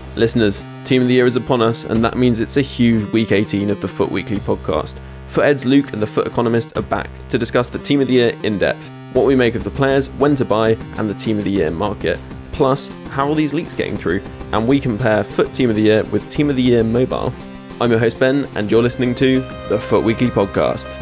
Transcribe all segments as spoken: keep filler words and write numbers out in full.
Listeners, Team of the Year is upon us, and that means it's a huge Week eighteen of the Foot Weekly podcast. Foothead's Luke and the Foot Economist are back to discuss the Team of the Year in depth, what we make of the players, when to buy, and the Team of the Year market. Plus, how are these leaks getting through? And we compare Foot Team of the Year with Team of the Year Mobile. I'm your host Ben, and you're listening to the Foot Weekly podcast.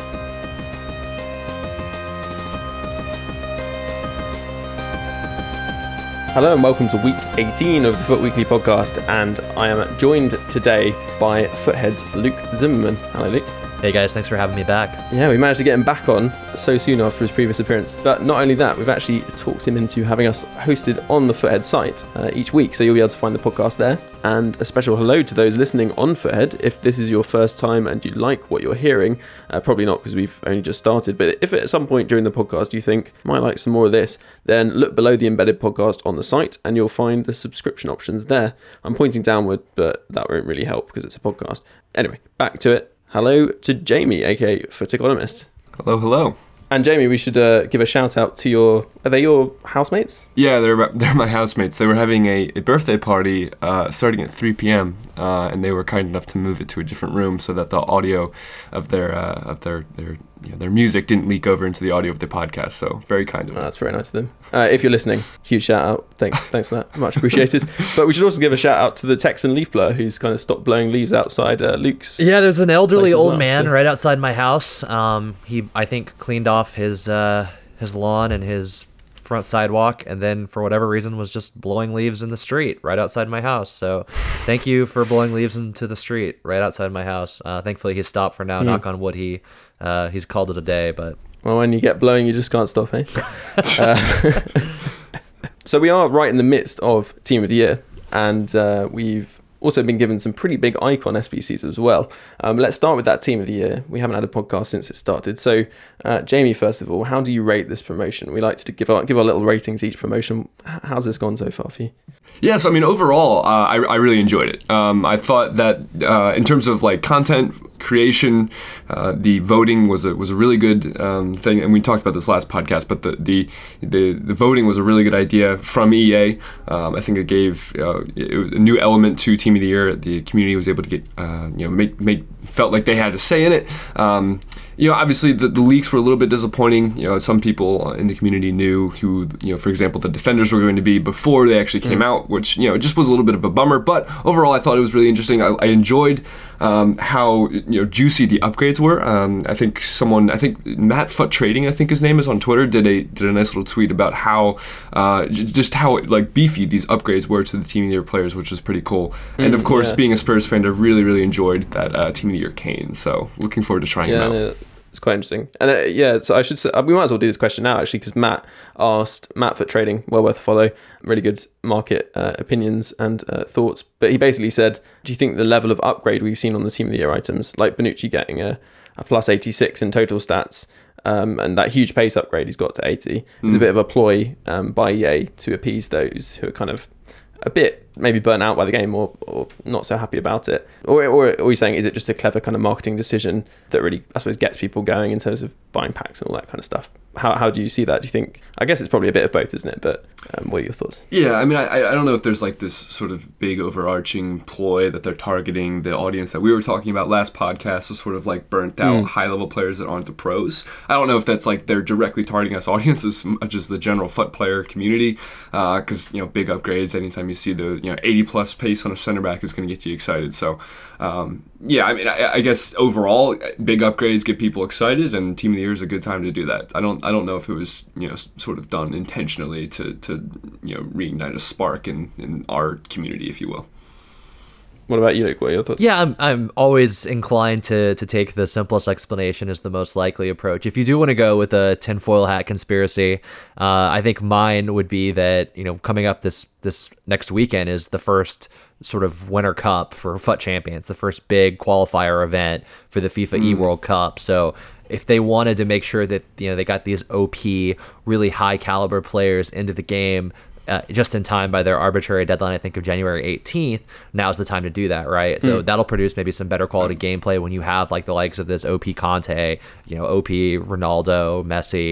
Hello and welcome to week eighteen of the Foot Weekly podcast, and I am joined today by Foothead's Luke Zimmerman. Hello, Luke. Hey guys, thanks for having me back. Yeah, we managed to get him back on so soon after his previous appearance. But not only that, we've actually talked him into having us hosted on the Foothead site uh, each week, so you'll be able to find the podcast there. And a special hello to those listening on Foothead. If this is your first time and you like what you're hearing, uh, probably not because we've only just started, but if at some point during the podcast you think, might like some more of this, then look below the embedded podcast on the site and you'll find the subscription options there. I'm pointing downward, but that won't really help because it's a podcast. Anyway, back to it. Hello to Jamie, aka Foot Economist. Hello, hello. And Jamie, we should uh, give a shout out to your, are they your housemates? Yeah, they're they're my housemates. They were having a, a birthday party uh, starting at three p.m. Uh, and they were kind enough to move it to a different room so that the audio of their uh, of their their you know, their music didn't leak over into the audio of the podcast. So very kind of them. Oh, that's very nice of them. Uh, if you're listening, huge shout out. Thanks, thanks for that. Much appreciated. But we should also give a shout out to the Texan leaf blower who's kind of stopped blowing leaves outside uh, Luke's. Yeah, there's an elderly old well, man so. right outside my house. Um, he I think cleaned off his uh, his lawn and his front sidewalk, and then for whatever reason was just blowing leaves in the street right outside my house. So thank you for blowing leaves into the street right outside my house. Uh, thankfully he stopped for now. Mm. Knock on wood, he uh, he's called it a day. But well, when you get blowing, you just can't stop, eh? uh, so we are right in the midst of Team of the Year, and uh, we've also been given some pretty big icon S B Cs as well. Um, let's start with that Team of the Year. We haven't had a podcast since it started. So, uh, Jamie, first of all, how do you rate this promotion? We like to give our, give our little ratings each promotion. How's this gone so far for you? Yes, I mean, overall, uh, I, I really enjoyed it. Um, I thought that uh, in terms of like content creation, uh, the voting was a was a really good um, thing, and we talked about this last podcast. But the the the, the voting was a really good idea from E A. Um, I think it gave uh, it was a new element to Team of the Year. The community was able to get uh, you know make make felt like they had a say in it. Um, you know, obviously the, the leaks were a little bit disappointing. You know, some people in the community knew who, you know, for example, the defenders were going to be before they actually came mm. out, which, you know, just was a little bit of a bummer. But overall, I thought it was really interesting. I, I enjoyed um, how, you know, juicy the upgrades were. Um, I think someone, I think Matt Foot Trading, I think his name is on Twitter, did a did a nice little tweet about how uh, j- just how like beefy these upgrades were to the Team of the Year players, which was pretty cool. Mm, and of course, yeah. being a Spurs fan, I really really enjoyed that uh, Team of the Year Kane. So looking forward to trying yeah, him out. No, it's quite interesting. And uh, yeah, so I should say, we might as well do this question now actually, because Matt asked, Matt Foot Trading, well worth a follow, really good market uh, opinions and uh, thoughts. But he basically said, do you think the level of upgrade we've seen on the Team of the Year items, like Bonucci getting a, a plus eighty-six in total stats, um, and that huge pace upgrade he's got to eighty, mm. is a bit of a ploy um, by E A to appease those who are kind of a bit maybe burnt out by the game or, or not so happy about it? Or, or, or are you saying, is it just a clever kind of marketing decision that really, I suppose, gets people going in terms of buying packs and all that kind of stuff? How how do you see that? Do you think, I guess it's probably a bit of both, isn't it? But um, what are your thoughts? Yeah, I mean, I I don't know if there's like this sort of big overarching ploy that they're targeting the audience that we were talking about last podcast, is sort of like burnt out mm. high level players that aren't the pros. I don't know if that's like they're directly targeting us audience as much as the general foot player community, because uh, you know, big upgrades, anytime you see the you know eighty plus pace on a center back is going to get you excited. So um, yeah, I mean, I, I guess overall big upgrades get people excited, and Team of the Year is a good time to do that. I don't I don't know if it was you know sort of done intentionally to to you know reignite a spark in, in our community, if you will. What about you, Luke? What are your thoughts? Yeah, I'm I'm always inclined to to take the simplest explanation as the most likely approach. If you do want to go with a tinfoil hat conspiracy, uh, I think mine would be that, you know, coming up this this next weekend is the first sort of Winter Cup for Foot Champions, the first big qualifier event for the FIFA mm. E World Cup. So if they wanted to make sure that, you know, they got these O P, really high caliber players into the game Uh, just in time by their arbitrary deadline, I think of January eighteenth, now's the time to do that, right? So mm. that'll produce maybe some better quality gameplay when you have like the likes of this O P Conte, you know, O P Ronaldo, Messi,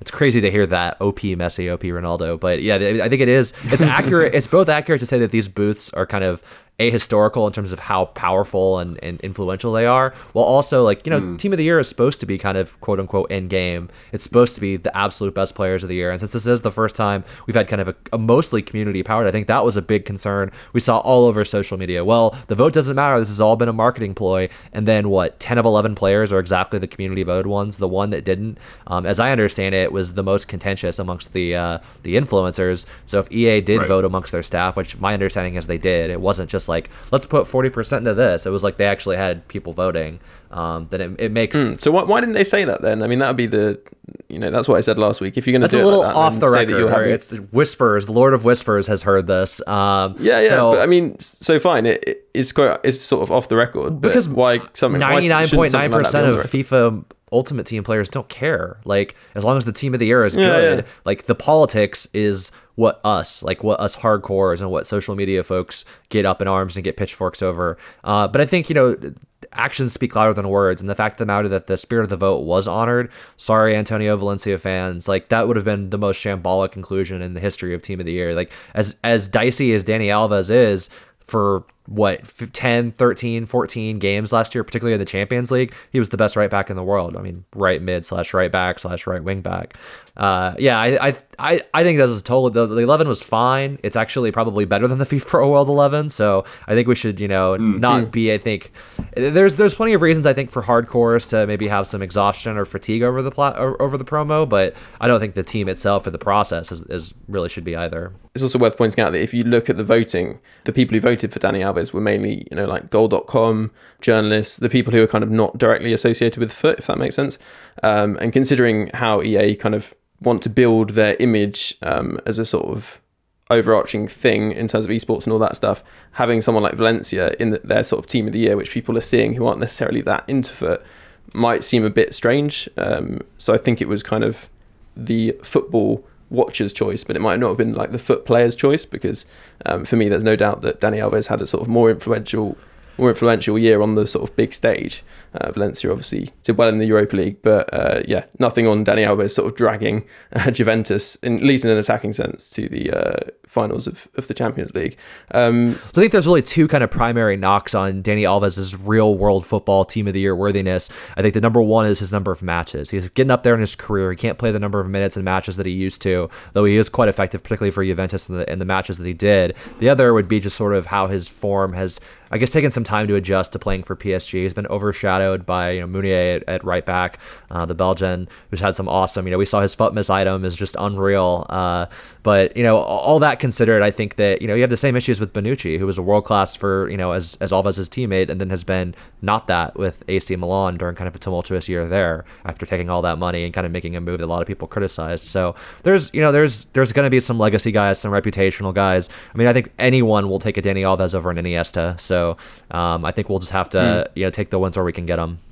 it's crazy to hear that O P Messi, O P Ronaldo. But yeah, I think it is. It's accurate. It's both accurate to say that these booths are kind of ahistorical in terms of how powerful and, and influential they are, while also like, you know, mm. team of the year is supposed to be kind of quote unquote end game. It's supposed to be the absolute best players of the year. And since this is the first time we've had kind of a, a mostly community powered, I think that was a big concern we saw all over social media. Well, the vote doesn't matter. This has all been a marketing ploy. And then what, ten of eleven players are exactly the community voted ones. The one that didn't, um, as I understand it, was the most contentious amongst the uh, the influencers. So if E A did right. vote amongst their staff, which my understanding is they did, it wasn't just like, let's put forty percent into this. It was like they actually had people voting. Um, then it, it makes... Mm. So why, why didn't they say that then? I mean, that would be the... You know, that's what I said last week. If you're going to do it like that... That's a little off the record. Having... It's Whispers. The Lord of Whispers has heard this. Um, yeah, yeah. So, but I mean, so fine. It, it, it's, quite, it's sort of off the record. But because why something... ninety-nine point nine percent of FIFA Ultimate Team players don't care. Like, as long as the team of the year is yeah, good, yeah. like the politics is what us, like what us hardcores and what social media folks get up in arms and get pitchforks over. Uh, but I think, you know, actions speak louder than words, and the fact of the matter that the spirit of the vote was honored. Sorry, Antonio Valencia fans. Like, that would have been the most shambolic conclusion in the history of Team of the Year. Like, as as dicey as Dani Alves is for what, ten, thirteen, fourteen games last year, particularly in the Champions League, he was the best right back in the world. I mean, right mid slash right back slash right wing back. Uh, yeah, I, I I I think this is totally, the, the eleven was fine. It's actually probably better than the FIFA Pro World eleven. So I think we should, you know, mm-hmm. not be, I think, there's there's plenty of reasons, I think, for hardcores to maybe have some exhaustion or fatigue over the plat, over the promo, but I don't think the team itself or the process is, is really should be either. It's also worth pointing out that if you look at the voting, the people who voted for Dani Alves were mainly, you know, like goal dot com, journalists, the people who are kind of not directly associated with foot, if that makes sense. Um, and considering how E A kind of want to build their image um, as a sort of overarching thing in terms of esports and all that stuff, having someone like Valencia in the, their sort of team of the year, which people are seeing who aren't necessarily that into foot, might seem a bit strange. Um, so I think it was kind of the football watcher's choice, but it might not have been like the foot player's choice, because um, for me, there's no doubt that Dani Alves had a sort of more influential more influential year on the sort of big stage. Uh, Valencia obviously did well in the Europa League, but uh, yeah, nothing on Dani Alves sort of dragging uh, Juventus, in, at least in an attacking sense, to the uh, finals of, of the Champions League. Um, so I think there's really two kind of primary knocks on Dani Alves' real world football team of the year worthiness. I think the number one is his number of matches. He's getting up there in his career. He can't play the number of minutes and matches that he used to, though he is quite effective, particularly for Juventus in the, in the matches that he did. The other would be just sort of how his form has, I guess, taken some time to adjust to playing for P S G. He's been overshadowed by, you know, Meunier at, at right back, uh, the Belgian, who's had some awesome, you know, we saw his foot miss item is just unreal. Uh, but, you know, all that considered, I think that, you know, you have the same issues with Bonucci, who was a world class for, you know, as, as Alves' teammate, and then has been not that with A C Milan during kind of a tumultuous year there after taking all that money and kind of making a move that a lot of people criticized. So there's, you know, there's, there's going to be some legacy guys, some reputational guys. I mean, I think anyone will take a Dani Alves over an Iniesta. So um, I think we'll just have to, mm. you know, take the ones where we can get them.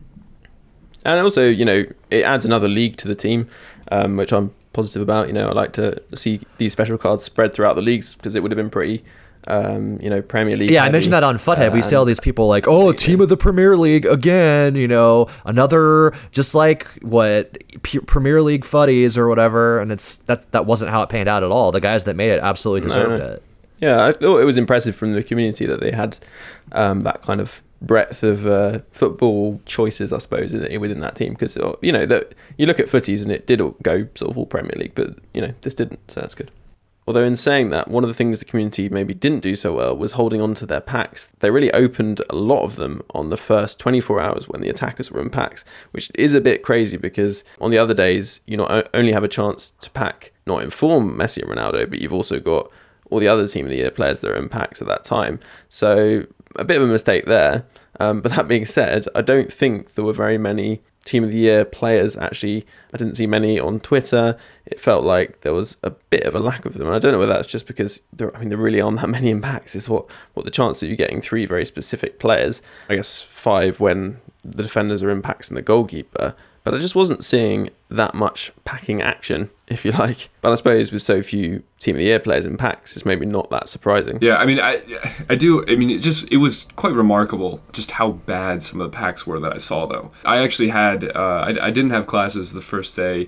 And also, you know, it adds another league to the team, um, which I'm positive about. You know, I like to see these special cards spread throughout the leagues, because it would have been pretty, um, you know, Premier League. Yeah, heavy. I mentioned that on Futhead. Uh, we see all these people like, oh, team yeah. of the Premier League again, you know, another, just like what P- Premier League fuddies or whatever. And it's that that wasn't how it panned out at all. The guys that made it absolutely deserved no, no. it. Yeah, I thought it was impressive from the community that they had um, that kind of breadth of uh, football choices, I suppose, within that team. Because, you know, that you look at footies and it did all go sort of all Premier League, but, you know, this didn't, so that's good. Although in saying that, one of the things the community maybe didn't do so well was holding on to their packs. They really opened a lot of them on the first twenty-four hours when the attackers were in packs, which is a bit crazy, because on the other days, you not only have a chance to pack, not inform Messi and Ronaldo, but you've also got all the other team of the year players that are in packs at that time. So a bit of a mistake there. Um, but that being said, I don't think there were very many team of the year players. Actually, I didn't see many on Twitter. It felt like there was a bit of a lack of them. And I don't know whether that's just because there, I mean, there really aren't that many in packs. Is what, what the chance of you getting three very specific players, I guess five when the defenders are in packs and the goalkeeper. But I just wasn't seeing that much packing action, if you like. But I suppose with so few Team of the Year players in packs, it's maybe not that surprising. Yeah, I mean, I I do, I mean, it just, it was quite remarkable just how bad some of the packs were that I saw, though. I actually had, uh, I, I didn't have classes the first day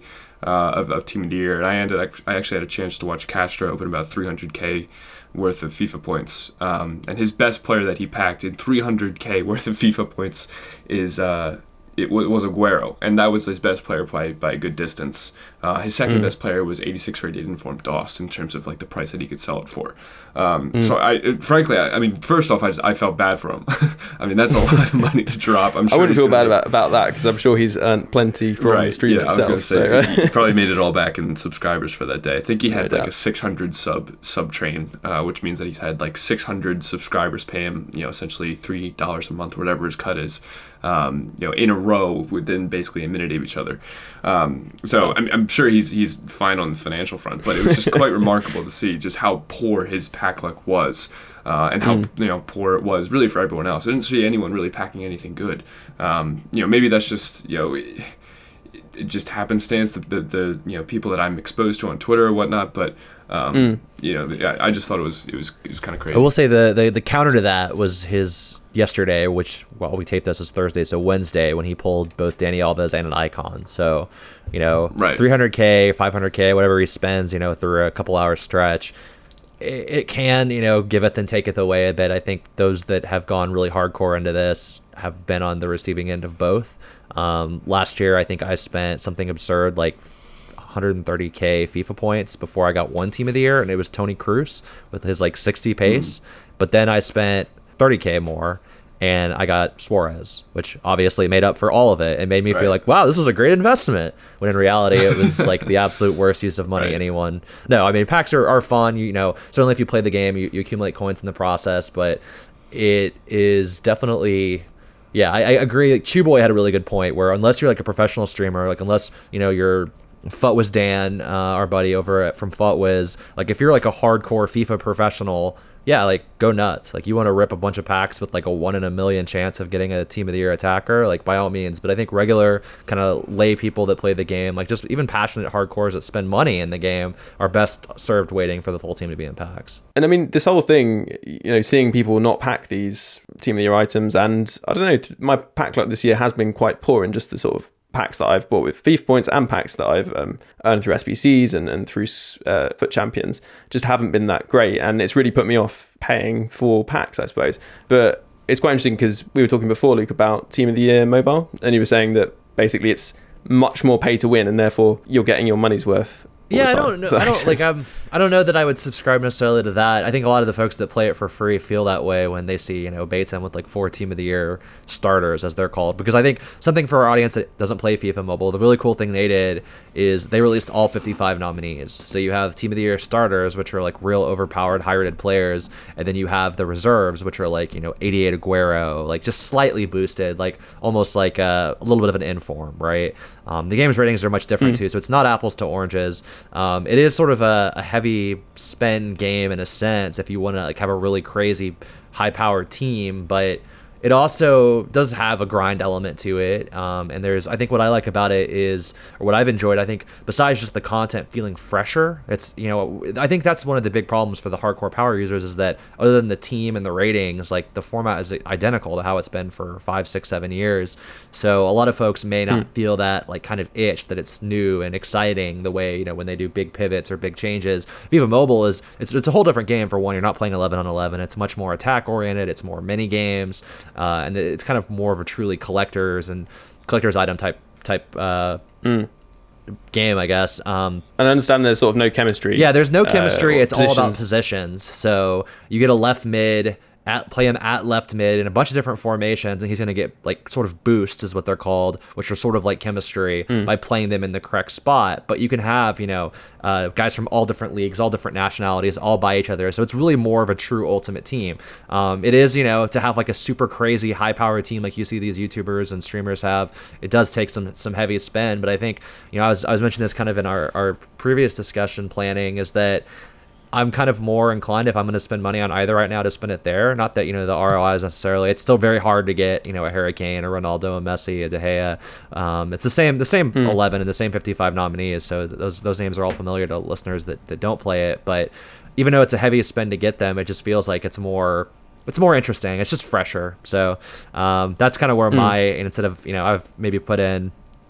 uh, of, of Team of the Year. And I ended, I actually had a chance to watch Castro open about three hundred K worth of FIFA points. Um, and his best player that he packed in three hundred K worth of FIFA points is uh, it w- was Aguero, and that was his best player by by a good distance. Uh, his second mm. best player was eighty-six rated Informed Dost in terms of like the price that he could sell it for. Um, mm. So I, it, frankly, I, I mean, first off, I, just, I felt bad for him. I mean, that's a lot of money to drop. I'm sure I wouldn't feel bad be... about, about that because I'm sure he's earned plenty from right. the stream yeah, itself. I was going to say so. he probably made it all back in subscribers for that day. I think he had No like doubt. a six hundred sub sub train, uh, which means that he's had like six hundred subscribers pay him, you know, essentially three dollars a month, whatever his cut is, um, you know, in a row within basically a minute of each other. Um, so I'm, I'm sure he's he's fine on the financial front, but it was just quite remarkable to see just how poor his pack luck was, uh, and how mm. you know poor it was really for everyone else. I didn't see anyone really packing anything good. Um, you know, maybe that's just you know. It, it just happenstance, the, the the you know people that I'm exposed to on Twitter or whatnot, but um, mm. you know I, I just thought it was it was it was kind of crazy. I will say the, the the counter to that was his yesterday, which well we taped this as Thursday, so Wednesday when he pulled both Danny Alves and an icon. So you know right. three hundred K, five hundred K, whatever he spends, you know through a couple hours stretch. It, it can you know giveth and taketh away a bit. I think those that have gone really hardcore into this have been on the receiving end of both. Um, last year, I think I spent something absurd like one hundred thirty K FIFA points before I got one Team of the Year, and it was Toni Kroos with his like sixty pace. Mm. But then I spent thirty K more, and I got Suarez, which obviously made up for all of it. It made me right. feel like, wow, this was a great investment. When in reality, it was like the absolute worst use of money right. anyone. No, I mean packs are, are fun. You, you know, certainly if you play the game, you, you accumulate coins in the process, but it is definitely. Yeah, I, I agree. Like, Chew Boy had a really good point where unless you're like a professional streamer, like unless, you know, you're Futwiz Dan, uh, our buddy over at, from Futwiz, like if you're like a hardcore FIFA professional, yeah, like go nuts. Like you want to rip a bunch of packs with like a one in a million chance of getting a Team of the Year attacker, like by all means. But I think regular kind of lay people that play the game, like just even passionate hardcores that spend money in the game, are best served waiting for the full team to be in packs. And I mean, this whole thing, you know, seeing people not pack these Team of the Year items, and I don't know, my pack luck this year has been quite poor in just the sort of packs that I've bought with FIFA points and packs that I've um, earned through S B Cs and, and through uh, Foot Champions just haven't been that great, and it's really put me off paying for packs, I suppose. But it's quite interesting because we were talking before, Luke, about Team of the Year mobile, and you were saying that basically it's much more pay to win, and therefore you're getting your money's worth. Yeah, I don't know. I don't like. I'm. I don't know that I would subscribe necessarily to that. I think a lot of the folks that play it for free feel that way when they see, you know, Bateson with like four Team of the Year starters, as they're called. Because I think something for our audience that doesn't play FIFA Mobile, the really cool thing they did is they released all fifty-five nominees. So you have Team of the Year starters, which are like real overpowered, high-rated players, and then you have the reserves, which are like, you know, eighty-eight Aguero, like just slightly boosted, like almost like a, a little bit of an inform, right? Um, the game's ratings are much different mm. too, so it's not apples to oranges. Um, it is sort of a, a heavy spend game in a sense if you want to like have a really crazy high-powered team, but it also does have a grind element to it. Um, and there's, I think what I like about it is, or what I've enjoyed, I think besides just the content feeling fresher, it's, you know, I think that's one of the big problems for the hardcore power users is that other than the team and the ratings, like the format is identical to how it's been for five, six, seven years. So a lot of folks may not hmm. feel that like kind of itch that it's new and exciting the way, you know, when they do big pivots or big changes. FIFA Mobile is, it's, it's a whole different game. For one, you're not playing eleven on eleven. It's much more attack oriented. It's more mini games. Uh, and it's kind of more of a truly collector's and collector's item type type uh, mm. game, I guess. Um, and I understand there's sort of no chemistry. Yeah, there's no chemistry. Uh, it's positions. all about positions. So you get a left mid, at play him at left mid in a bunch of different formations, and he's going to get like sort of boosts is what they're called, which are sort of like chemistry mm. by playing them in the correct spot. But you can have, you know, uh, guys from all different leagues, all different nationalities, all by each other. So it's really more of a true ultimate team. Um, it is, you know, to have like a super crazy high powered team like you see these YouTubers and streamers have. It does take some some heavy spend, but I think, you know, I was I was mentioning this kind of in our our previous discussion planning is that I'm kind of more inclined if I'm going to spend money on either right now to spend it there. Not that, you know, the R O I is necessarily, it's still very hard to get, you know, a Harry Kane, a Ronaldo, a Messi, a De Gea. Um, it's the same, the same mm. eleven and the same fifty-five nominees. So those, those names are all familiar to listeners that, that don't play it. But even though it's a heavy spend to get them, it just feels like it's more, it's more interesting. It's just fresher. So um, that's kind of where mm. my, instead of, you know, I've maybe put in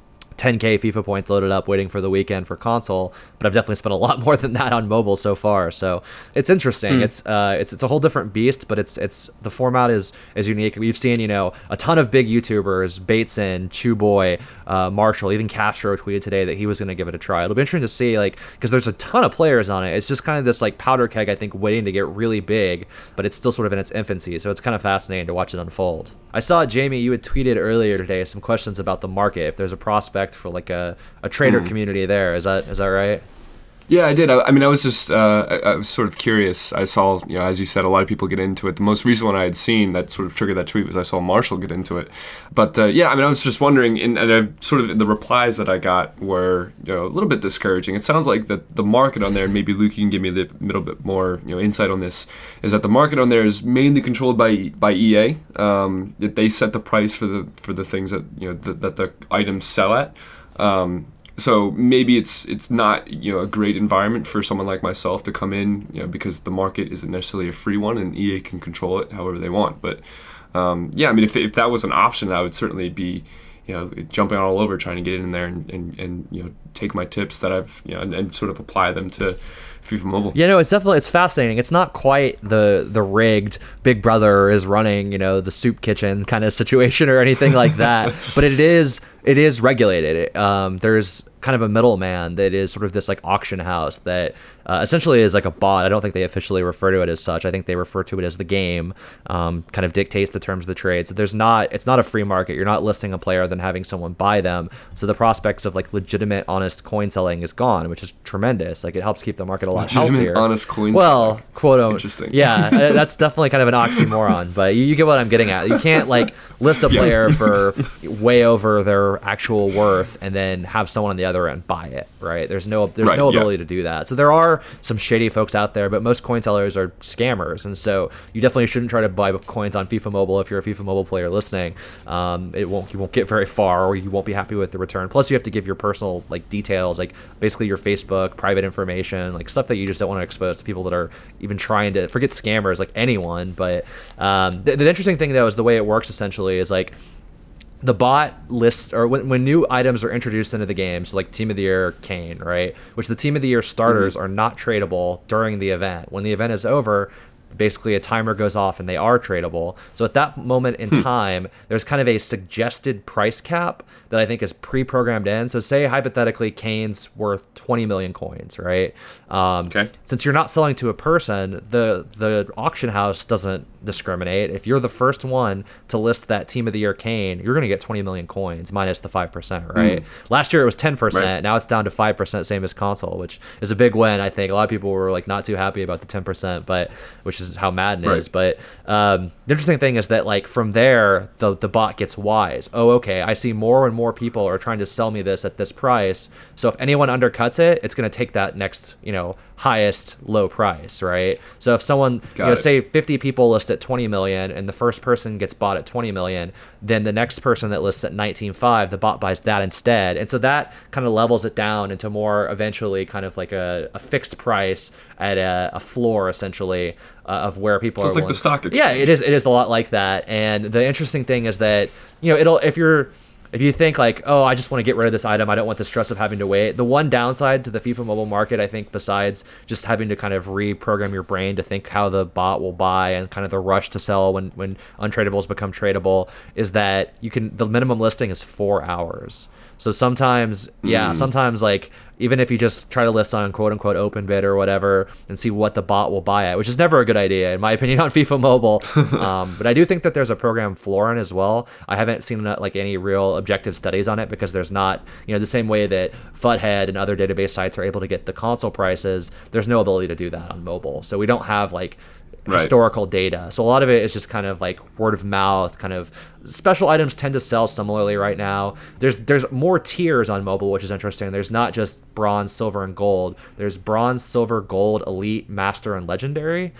ten K FIFA points loaded up waiting for the weekend for console, but I've definitely spent a lot more than that on mobile so far. So it's interesting. Mm. It's uh it's it's a whole different beast, but it's it's the format is is unique. We've seen, you know, a ton of big YouTubers, Bateson, Chewboy, uh, Marshall, even Castro tweeted today that he was going to give it a try. It'll be interesting to see, like, because there's a ton of players on it. It's just kind of this like powder keg, I think, waiting to get really big, but it's still sort of in its infancy. So it's kind of fascinating to watch it unfold. I saw, Jamie, you had tweeted earlier today some questions about the market, if there's a prospect for like a, a trader mm. community there. Is that is that right? Yeah, I did. I, I mean, I was just, uh, I, I was sort of curious. I saw, you know, as you said, a lot of people get into it. The most recent one I had seen that sort of triggered that tweet was I saw Marshall get into it. But uh, yeah, I mean, I was just wondering, and, and I sort of, the replies that I got were, you know, a little bit discouraging. It sounds like that the market on there, and maybe Luke, you can give me a little bit more, you know, insight on this, is that the market on there is mainly controlled by by E A. Um, that they set the price for the for the things that, you know, the, that the items sell at. Um, So maybe it's it's not, you know, a great environment for someone like myself to come in, you know, because the market isn't necessarily a free one and E A can control it however they want. But um, yeah, I mean, if if that was an option, I would certainly be, you know, jumping all over trying to get in there and, and, and you know, take my tips that I've, you know, and, and sort of apply them to FIFA Mobile. Yeah, no, it's definitely, it's fascinating. It's not quite the the rigged Big Brother is running, you know, the soup kitchen kind of situation or anything like that. But it is it is regulated. Um, there's kind of a middleman that is sort of this like auction house that uh, essentially is like a bot. I don't think they officially refer to it as such. I think they refer to it as the game, um, kind of dictates the terms of the trade. So there's not, it's not a free market. You're not listing a player then having someone buy them. So the prospects of like legitimate, honest coin selling is gone, which is tremendous. Like it helps keep the market a lot legitimate, healthier. honest coin well, selling. quote unquote. Interesting. Yeah, that's definitely kind of an oxymoron, but you, you get what I'm getting at. You can't like list a player yeah. for way over their actual worth and then have someone on the other end buy it. Right? There's no there's right, no ability yeah. to do that. So there are some shady folks out there, but most coin sellers are scammers, and so you definitely shouldn't try to buy coins on FIFA Mobile if you're a FIFA Mobile player listening. Um, it won't you won't get very far, or you won't be happy with the return. Plus, you have to give your personal like details, like basically your Facebook, private information, like stuff that you just don't want to expose to people that are even trying to forget scammers, like anyone. But um, the, the interesting thing though is the way it works essentially is like. The bot lists, or when, when new items are introduced into the game, so like Team of the Year Kane, right? Which the Team of the Year starters mm-hmm. are not tradable during the event. When the event is over, basically a timer goes off and they are tradable. So at that moment in hmm. time, there's kind of a suggested price cap that I think is pre-programmed in. So say hypothetically Kane's worth twenty million coins, right? Um, okay. Since you're not selling to a person, the the auction house doesn't discriminate. If you're the first one to list that Team of the Year Kane, you're going to get twenty million coins minus the five percent, right? Mm. Last year it was ten percent. Right. Now it's down to five percent, same as console, which is a big win. I think a lot of people were like not too happy about the ten percent, but which is how Madden right. is. But um, the interesting thing is that like from there, the the bot gets wise. Oh, okay, I see more and more people are trying to sell me this at this price. So if anyone undercuts it, it's going to take that next, you know, highest low price, right? So if someone, Got you know, it. say fifty people list at twenty million and the first person gets bought at twenty million, then the next person that lists at nineteen point five, the bot buys that instead. And so that kind of levels it down into more eventually kind of like a, a fixed price at a, a floor essentially uh, of where people so are. It's like the stock exchange. Yeah, it is. It is a lot like that. And the interesting thing is that, you know, it'll, if you're, If you think like, oh, I just want to get rid of this item, I don't want the stress of having to wait. The one downside to the FIFA Mobile market, I think, besides just having to kind of reprogram your brain to think how the bot will buy and kind of the rush to sell when, when untradables become tradable, is that you can, the minimum listing is four hours. So sometimes, yeah, mm. sometimes like even if you just try to list on quote unquote open bid or whatever and see what the bot will buy at, which is never a good idea in my opinion on FIFA Mobile. um, but I do think that there's a program floor in as well. I haven't seen like any real objective studies on it because there's not, you know, the same way that Futhead and other database sites are able to get the console prices, there's no ability to do that on mobile. So we don't have like Right. historical data. So a lot of it is just kind of like word of mouth, kind of special items tend to sell similarly right now. There's there's more tiers on mobile, which is interesting. There's not just bronze, silver, and gold. There's bronze, silver, gold, elite, master, and legendary.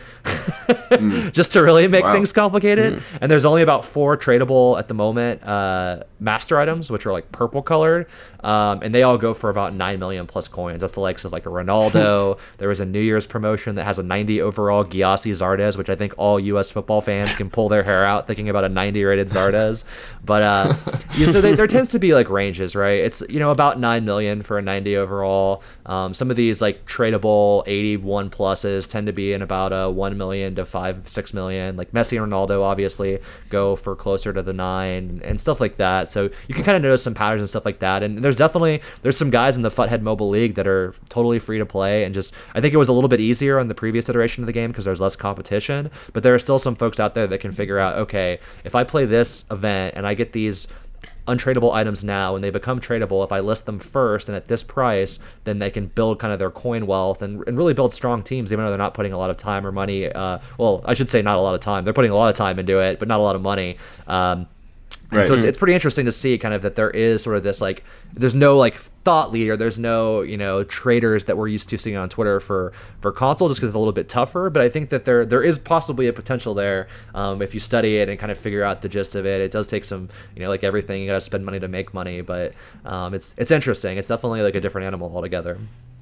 mm. Just to really make wow. things complicated. Mm. And there's only about four tradable at the moment uh, master items, which are like purple colored. Um, and they all go for about nine million plus coins. That's the likes of like a Ronaldo. There was a New Year's promotion that has a ninety overall Gyasi Zardes, which I think all U S football fans can pull their hair out thinking about a ninety rated Zardes. card is. But uh, yeah, so they, there tends to be like ranges, right? It's, you know, about nine million for a ninety overall. Um, some of these like tradable eighty-one pluses tend to be in about a one million to five, six million. Like Messi and Ronaldo obviously go for closer to the nine and stuff like that. So you can kind of notice some patterns and stuff like that. And there's definitely, there's some guys in the Futhead Mobile League that are totally free to play, and just, I think it was a little bit easier on the previous iteration of the game because there's less competition, but there are still some folks out there that can figure out, okay, if I play this event and I get these untradeable items now and they become tradable, if I list them first and at this price, then they can build kind of their coin wealth and, and really build strong teams, even though they're not putting a lot of time or money. Uh, well, I should say not a lot of time. They're putting a lot of time into it, but not a lot of money. Um, Right. So it's, it's pretty interesting to see kind of that there is sort of this like, there's no like thought leader, there's no, you know, traders that we're used to seeing on Twitter for for console, just because it's a little bit tougher. But I think that there there is possibly a potential there um, if you study it and kind of figure out the gist of it. It does take some, you know, like everything, you got to spend money to make money, but um, it's it's interesting. It's definitely like a different animal altogether.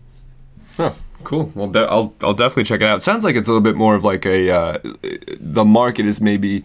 Oh, cool. Well, de- I'll I'll definitely check it out. It sounds like it's a little bit more of like a uh, the market is maybe.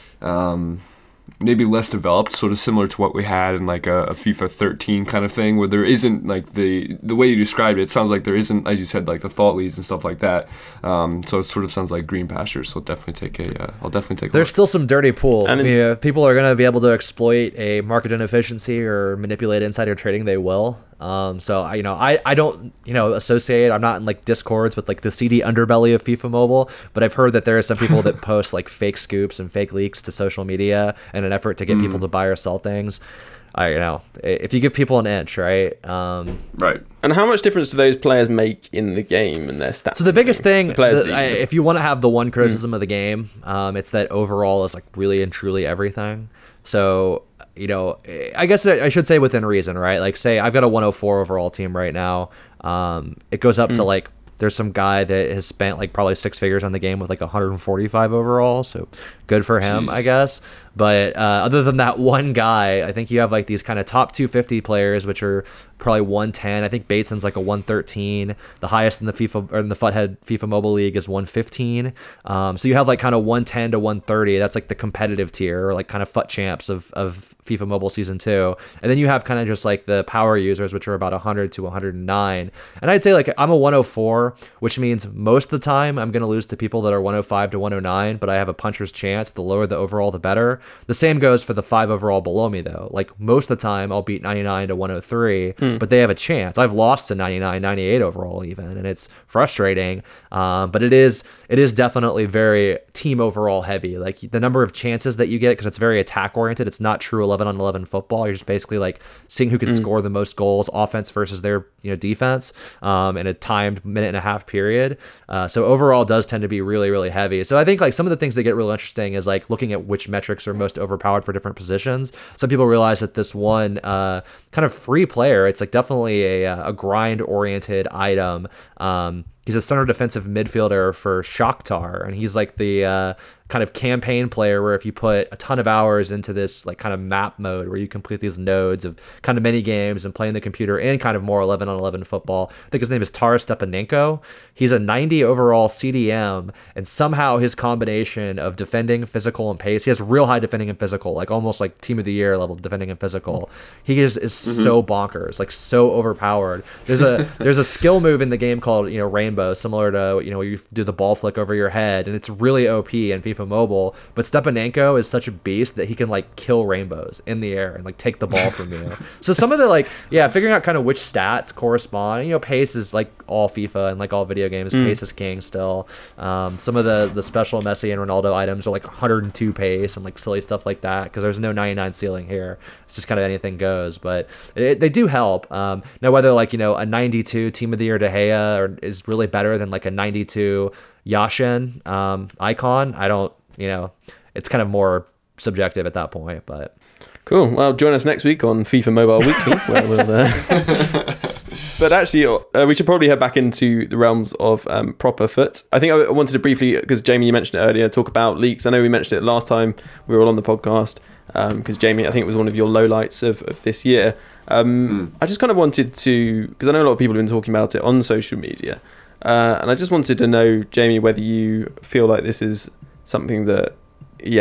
Um, maybe less developed, sort of similar to what we had in like a, a FIFA thirteen kind of thing, where there isn't like the the way you described it, it sounds like there isn't, as you said, like the thought leads and stuff like that. Um, so it sort of sounds like green pastures. So definitely take a, uh, I'll definitely take a There's look. still some dirty pool. And I mean, if people are going to be able to exploit a market inefficiency or manipulate insider trading, they will. Um, so I, you know, I, I don't, you know, associate, I'm not in like discords with like the seedy underbelly of FIFA Mobile, but I've heard that there are some people that post like fake scoops and fake leaks to social media in an effort to get mm. people to buy or sell things. I, you know, if you give people an inch, right? Um, right. And how much difference do those players make in the game and their stats? So the biggest thing, the players the, that I, you, if you want to have the one criticism mm. of the game, um, it's that overall is like really and truly everything. So, you know, I guess I should say within reason, right? Like, say I've got a one oh four overall team right now. Um, it goes up mm. to like, there's some guy that has spent like probably six figures on the game with like one hundred forty-five overall. So good for him, Jeez. I guess. But uh, other than that one guy, I think you have like these kind of top two fifty players, which are probably one ten. I think Bateson's like a one thirteen. The highest in the FIFA or in the Futhead FIFA Mobile League is one fifteen. Um, so you have like kind of one ten to one thirty. That's like the competitive tier, or like kind of F U T champs of of FIFA Mobile Season two. And then you have kind of just like the power users, which are about one hundred to one hundred nine. And I'd say like I'm a one oh four, which means most of the time I'm going to lose to people that are one oh five to one oh nine, but I have a puncher's chance. The lower the overall, the better. The same goes for the five overall below me, though. Like most of the time I'll beat ninety-nine to one oh three, mm. but they have a chance. I've lost to ninety-nine, ninety-eight overall even, and it's frustrating. Um, but it is it is definitely very team overall heavy. Like the number of chances that you get, because it's very attack oriented. It's not true eleven on eleven football. You're just basically like seeing who can mm. score the most goals, offense versus their you know defense, um, in a timed minute and a half period. Uh, so overall does tend to be really, really heavy. So I think like some of the things that get really interesting is like looking at which metrics are most overpowered for different positions. Some people realize that this one uh, kind of free player, it's like definitely a, a grind oriented item. Um, he's a center defensive midfielder for Shakhtar, and he's like the uh, kind of campaign player where if you put a ton of hours into this like kind of map mode where you complete these nodes of kind of mini games and playing the computer in kind of more eleven on eleven football. I think his name is Taras Stepanenko. He's a ninety overall C D M, and somehow his combination of defending, physical, and pace, he has real high defending and physical, like almost like team of the year level defending and physical. He is, is mm-hmm. so bonkers, like so overpowered. There's a there's a skill move in the game called, you know, Rainbow, similar to, you know, you do the ball flick over your head, and it's really O P in FIFA Mobile, but Stepanenko is such a beast that he can like kill rainbows in the air and like take the ball from you. So some of the like, yeah, figuring out kind of which stats correspond. You know, pace is like all FIFA and like all video games. Mm. Pace is king still. Um, some of the the special Messi and Ronaldo items are like one hundred two pace and like silly stuff like that because there's no ninety-nine ceiling here. It's just kind of anything goes, but it, they do help. Um, now whether like, you know, a ninety-two Team of the Year De Gea or is really better than like a ninety-two Yashin um, icon, I don't, you know, it's kind of more subjective at that point. But cool. Well, join us next week on FIFA Mobile Weekly. where we'll, uh... But actually, uh, we should probably head back into the realms of um, proper F U T. I think I wanted to briefly, because Jamie, you mentioned it earlier, talk about leaks. I know we mentioned it last time we were all on the podcast, because um, Jamie, I think it was one of your lowlights of, of this year. Um, mm. I just kind of wanted to, because I know a lot of people have been talking about it on social media, uh, and I just wanted to know, Jamie, whether you feel like this is something that E A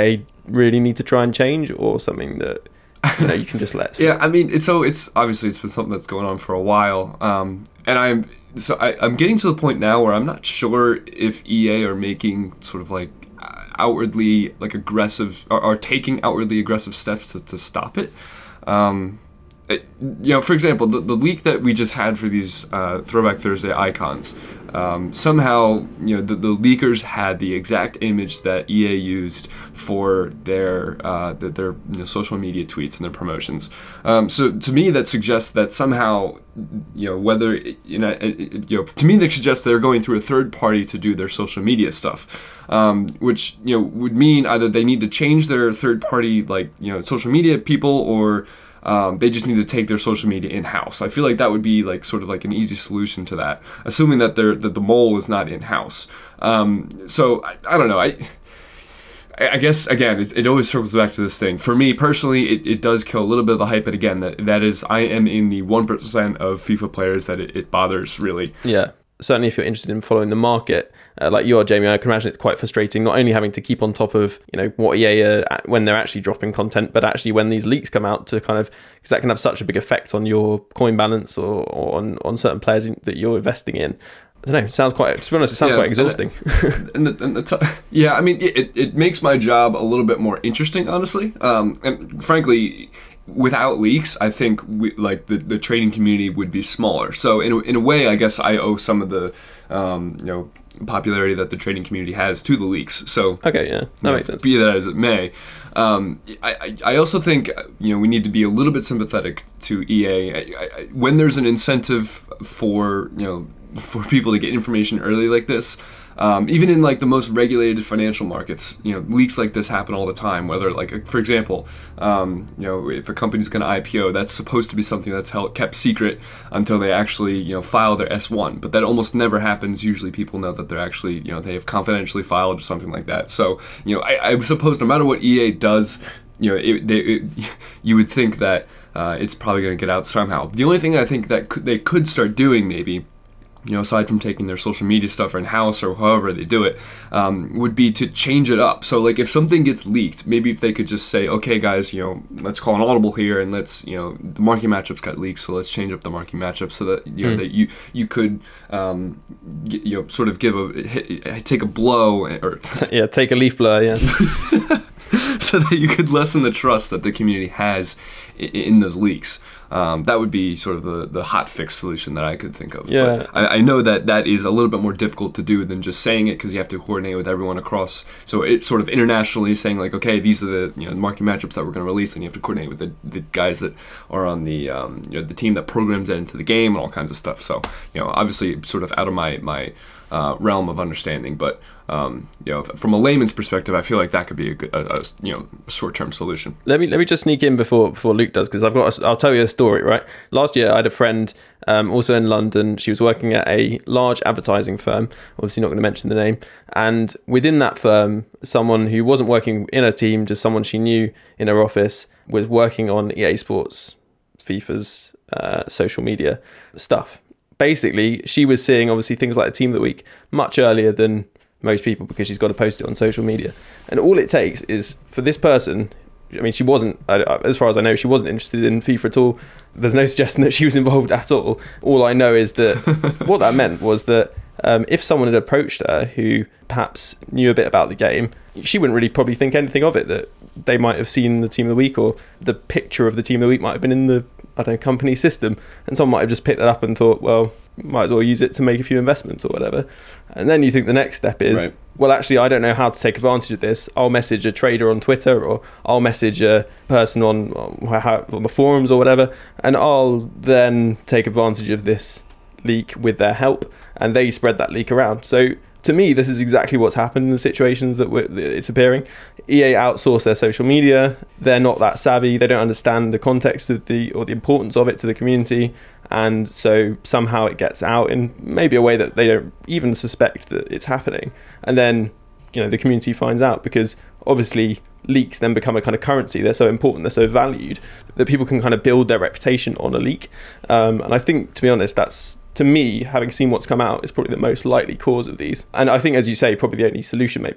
really need to try and change, or something that, you know, you can just let slip? Yeah, I mean, it's so it's obviously it's been something that's going on for a while, um, and I'm so I, I'm getting to the point now where I'm not sure if E A are making sort of like outwardly like aggressive or, or taking outwardly aggressive steps to, to stop it. Um, it. You know, for example, the, the leak that we just had for these uh, Throwback Thursday icons. Um, somehow, you know, the, the leakers had the exact image that E A used for their uh, the, their you know, social media tweets and their promotions. Um, so to me, that suggests that somehow, you know, whether you know, it, you know, to me, that suggests they're going through a third party to do their social media stuff, um, which you know would mean either they need to change their third party, like you know, social media people, or Um, they just need to take their social media in-house. I feel like that would be like sort of like an easy solution to that, assuming that they're, that the mole is not in-house. Um, so I, I don't know. I I guess again, it, it always circles back to this thing. For me personally, it, it does kill a little bit of the hype. But again, that that is, I am in the one percent of FIFA players that it, it bothers really. Yeah. Certainly if you're interested in following the market, uh, like you are, Jamie, I can imagine it's quite frustrating, not only having to keep on top of, you know, what E A are at when they're actually dropping content, but actually when these leaks come out to kind of, because that can have such a big effect on your coin balance or, or on, on certain players that you're investing in. I don't know, it sounds quite, to be honest, it sounds yeah, quite exhausting. And the, and the t- yeah, I mean, it, it makes my job a little bit more interesting, honestly. Um, and frankly, without leaks, I think we, like the, the trading community would be smaller. So in a, in a way, I guess I owe some of the um, you know popularity that the trading community has to the leaks. So okay, yeah, that you know, makes sense. Be that as it may, um, I, I also think you know we need to be a little bit sympathetic to E A I, I, when there's an incentive for you know for people to get information early like this. Um, even in like the most regulated financial markets, you know, leaks like this happen all the time. Whether like, for example, um, you know, if a company's going to I P O, that's supposed to be something that's held kept secret until they actually, you know, file their S one. But that almost never happens. Usually, people know that they're actually, you know, they have confidentially filed or something like that. So, you know, I, I suppose no matter what E A does, you know, it, they, it, you would think that uh, it's probably going to get out somehow. The only thing I think that could, they could start doing maybe, you know, aside from taking their social media stuff in-house or however they do it, um, would be to change it up. So, like, if something gets leaked, maybe if they could just say, okay, guys, you know, let's call an audible here and let's, you know, the marquee matchups got leaked, so let's change up the marquee matchup so that, you know, mm. that you you could, um, get, you know, sort of give a, hit, take a blow or... yeah, take a leaf blower, yeah. So that you could lessen the trust that the community has in, in those leaks. Um, that would be sort of the, the hot fix solution that I could think of. Yeah. But I, I know that that is a little bit more difficult to do than just saying it because you have to coordinate with everyone across. So it's sort of internationally saying like, okay, these are the you know marquee matchups that we're going to release, and you have to coordinate with the, the guys that are on the um, you know the team that programs that into the game and all kinds of stuff. So you know, obviously, sort of out of my my uh, realm of understanding, but um, you know, from a layman's perspective, I feel like that could be a good, a, a, you know, a short-term solution. Let me let me just sneak in before before Luke does, because I've got. A, I'll tell you a story. Right, last year I had a friend, um, also in London. She was working at a large advertising firm. Obviously, not going to mention the name. And within that firm, someone who wasn't working in a team, just someone she knew in her office, was working on E A Sports, FIFA's uh, social media stuff. Basically, she was seeing obviously things like the Team of the Week much earlier than most people because she's got to post it on social media. And all it takes is for this person, I mean, she wasn't, as far as I know, she wasn't interested in FIFA at all. There's no suggestion that she was involved at all. All I know is that what that meant was that um, if someone had approached her who perhaps knew a bit about the game, she wouldn't really probably think anything of it, that they might have seen the Team of the Week or the picture of the Team of the Week might have been in the, I don't know, company system, and someone might have just picked that up and thought, well, might as well use it to make a few investments or whatever. And then you think the next step is, right. well, actually, I don't know how to take advantage of this. I'll message a trader on Twitter, or I'll message a person on on the forums or whatever, and I'll then take advantage of this leak with their help, and they spread that leak around. So to me, this is exactly what's happened in the situations that we're, it's appearing. E A outsource their social media. They're not that savvy. They don't understand the context of the or the importance of it to the community. And so somehow it gets out in maybe a way that they don't even suspect that it's happening. And then, you know, the community finds out, because obviously leaks then become a kind of currency. They're so important, they're so valued, that people can kind of build their reputation on a leak. Um, and I think, to be honest, that's, to me, having seen what's come out, is probably the most likely cause of these. And I think, as you say, probably the only solution maybe would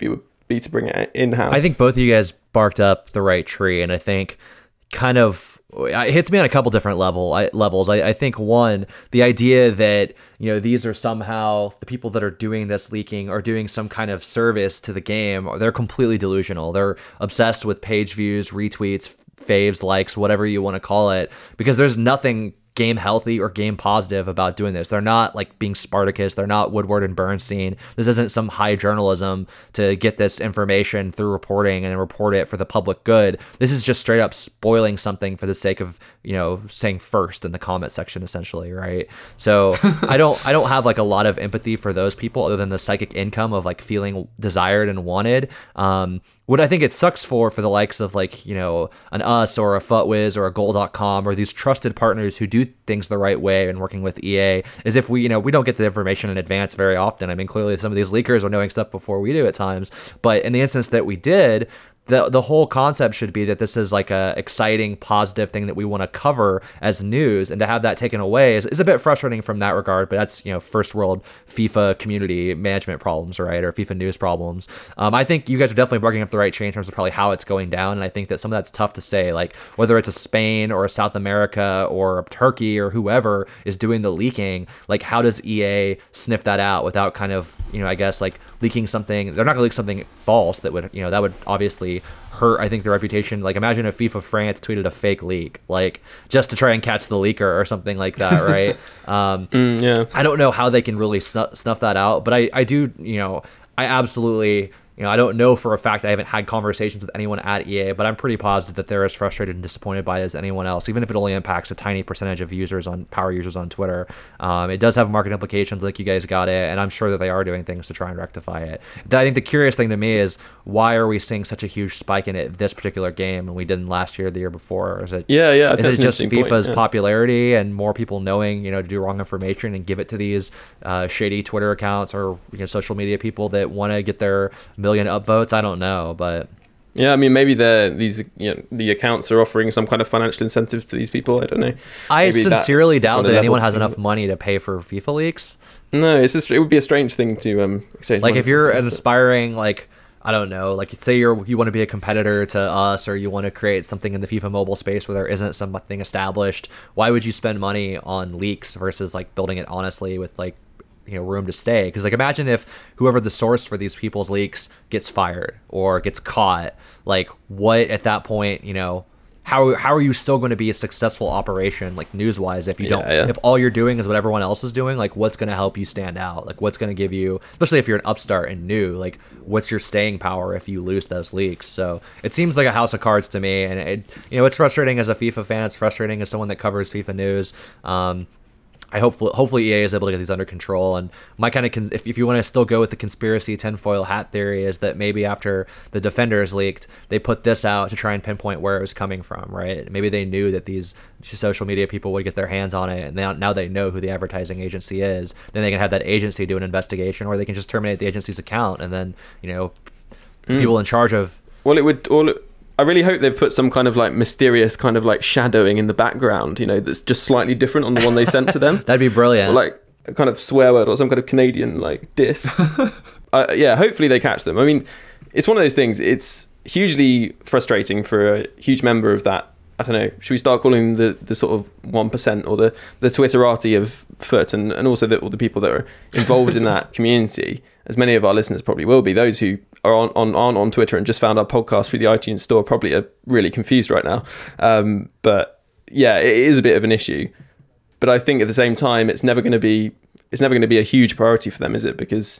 be to bring it in-house? I think both of you guys barked up the right tree, and I think kind of it hits me on a couple different level I, levels. I, I think one, the idea that, you know, these are somehow the people that are doing this leaking are doing some kind of service to the game. They're completely delusional. They're obsessed with page views, retweets, faves, likes, whatever you want to call it, because there's nothing game healthy or game positive about doing this. They're not like being Spartacus. They're not Woodward and Bernstein. This isn't some high journalism to get this information through reporting and report it for the public good. This is just straight up spoiling something for the sake of, you know, saying first in the comment section, essentially, right? So I don't I don't have like a lot of empathy for those people other than the psychic income of like feeling desired and wanted. Um, What I think it sucks for, for the likes of like, you know, an Us or a FUTWiz or a Goal dot com or these trusted partners who do things the right way and working with E A is if we, you know, we don't get the information in advance very often. I mean, clearly some of these leakers are knowing stuff before we do at times. But in the instance that we did, the the whole concept should be that this is like a exciting, positive thing that we want to cover as news, and to have that taken away is, is a bit frustrating from that regard. But that's, you know, first world FIFA community management problems, right, or FIFA news problems. Um, I think you guys are definitely barking up the right tree in terms of probably how it's going down, and I think that some of that's tough to say, like whether it's a Spain or a South America or a Turkey or whoever is doing the leaking. Like, how does E A sniff that out without kind of, you know, I guess like leaking something? They're not gonna leak something false that would, you know, that would obviously hurt, I think, the reputation. Like, imagine if FIFA France tweeted a fake leak, like just to try and catch the leaker or something like that, right? um, mm, yeah. I don't know how they can really snuff, snuff that out, but I, I do, you know, I absolutely, you know, I don't know for a fact. I haven't had conversations with anyone at E A, but I'm pretty positive that they're as frustrated and disappointed by it as anyone else, even if it only impacts a tiny percentage of users on power users on Twitter. Um, it does have market implications, like you guys got it, and I'm sure that they are doing things to try and rectify it. I think the curious thing to me is, why are we seeing such a huge spike in it this particular game, and we didn't last year, or the year before? Or is it? Yeah, yeah. Is it just FIFA's point, yeah. popularity and more people knowing, you know, to do wrong information and give it to these uh, shady Twitter accounts or, you know, social media people that want to get their million upvotes? I don't know, but yeah, I mean, maybe they're these, you know, the accounts are offering some kind of financial incentive to these people. I don't know. I Maybe sincerely doubt that anyone has thing. enough money to pay for FIFA leaks. No, it's just, it would be a strange thing to um exchange. Like, money if you're for, an but- aspiring, like, I don't know, like say you're you want to be a competitor to us, or you want to create something in the FIFA mobile space where there isn't something established, why would you spend money on leaks versus like building it honestly with like, you know, room to stay? Because like, imagine if whoever the source for these people's leaks gets fired or gets caught, like what at that point, you know, how how are you still going to be a successful operation, like news wise, if you Yeah, don't yeah. if all you're doing is what everyone else is doing? Like, what's going to help you stand out? Like, what's going to give you, especially if you're an upstart and new, like what's your staying power if you lose those leaks? So it seems like a house of cards to me, and it, you know, it's frustrating as a FIFA fan, it's frustrating as someone that covers FIFA news. um I hopefully hopefully E A is able to get these under control. And my kind of cons- if if you want to still go with the conspiracy tinfoil hat theory, is that maybe after the Defenders leaked, they put this out to try and pinpoint where it was coming from, right? Maybe they knew that these social media people would get their hands on it, and now now they know who the advertising agency is. Then they can have that agency do an investigation, or they can just terminate the agency's account, and then, you know, Mm. people in charge of Well, it would all. I really hope they've put some kind of like mysterious kind of like shadowing in the background, you know, that's just slightly different on the one they sent to them. that'd be brilliant. Or like a kind of swear word or some kind of Canadian like diss. uh, yeah, hopefully they catch them. I mean, it's one of those things. It's hugely frustrating for a huge member of that. I don't know. Should we start calling the, the sort of one percent or the, the Twitterati of Foot, and, and also the, all the people that are involved in that community, as many of our listeners probably will be. Those who are on, on, aren't on Twitter and just found our podcast through the iTunes store probably are really confused right now. Um, but yeah, it is a bit of an issue. But I think at the same time, it's never going to be it's never going to be a huge priority for them, is it? Because,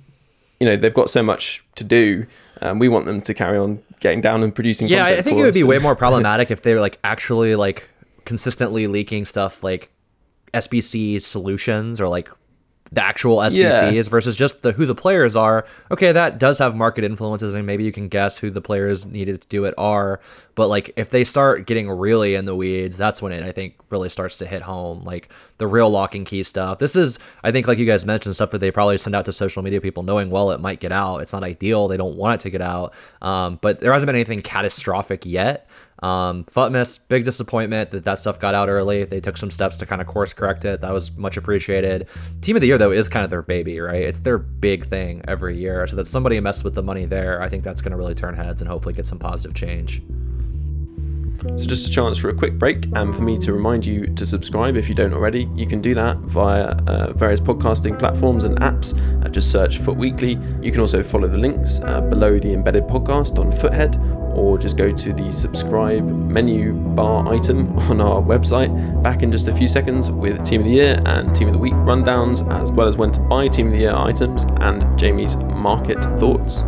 you know, they've got so much to do. Um, we want them to carry on getting down and producing yeah, content I think for it would us. be way more problematic if they were like actually like consistently leaking stuff like S B C solutions or like the actual S B Cs Yeah. versus just the who the players are. Okay, that does have market influences, and maybe you can guess who the players needed to do it are. But like, if they start getting really in the weeds, that's when it, I think, really starts to hit home. Like the real lock and key stuff. This is, I think, like you guys mentioned, stuff that they probably send out to social media people, knowing well it might get out. It's not ideal. They don't want it to get out. Um, but there hasn't been anything catastrophic yet. Um, Futmas, big disappointment that that stuff got out early. They took some steps to kind of course correct it. That was much appreciated. Team of the Year, though, is kind of their baby, right? It's their big thing every year. So that somebody messed with the money there, I think that's going to really turn heads and hopefully get some positive change. So just a chance for a quick break and for me to remind you to subscribe if you don't already. You can do that via uh, various podcasting platforms and apps. Uh, just search Foot Weekly. You can also follow the links uh, below the embedded podcast on Foothead, or just go to the subscribe menu bar item on our website. Back in just a few seconds with Team of the Year and Team of the Week rundowns, as well as when to buy Team of the Year items and Jamie's market thoughts.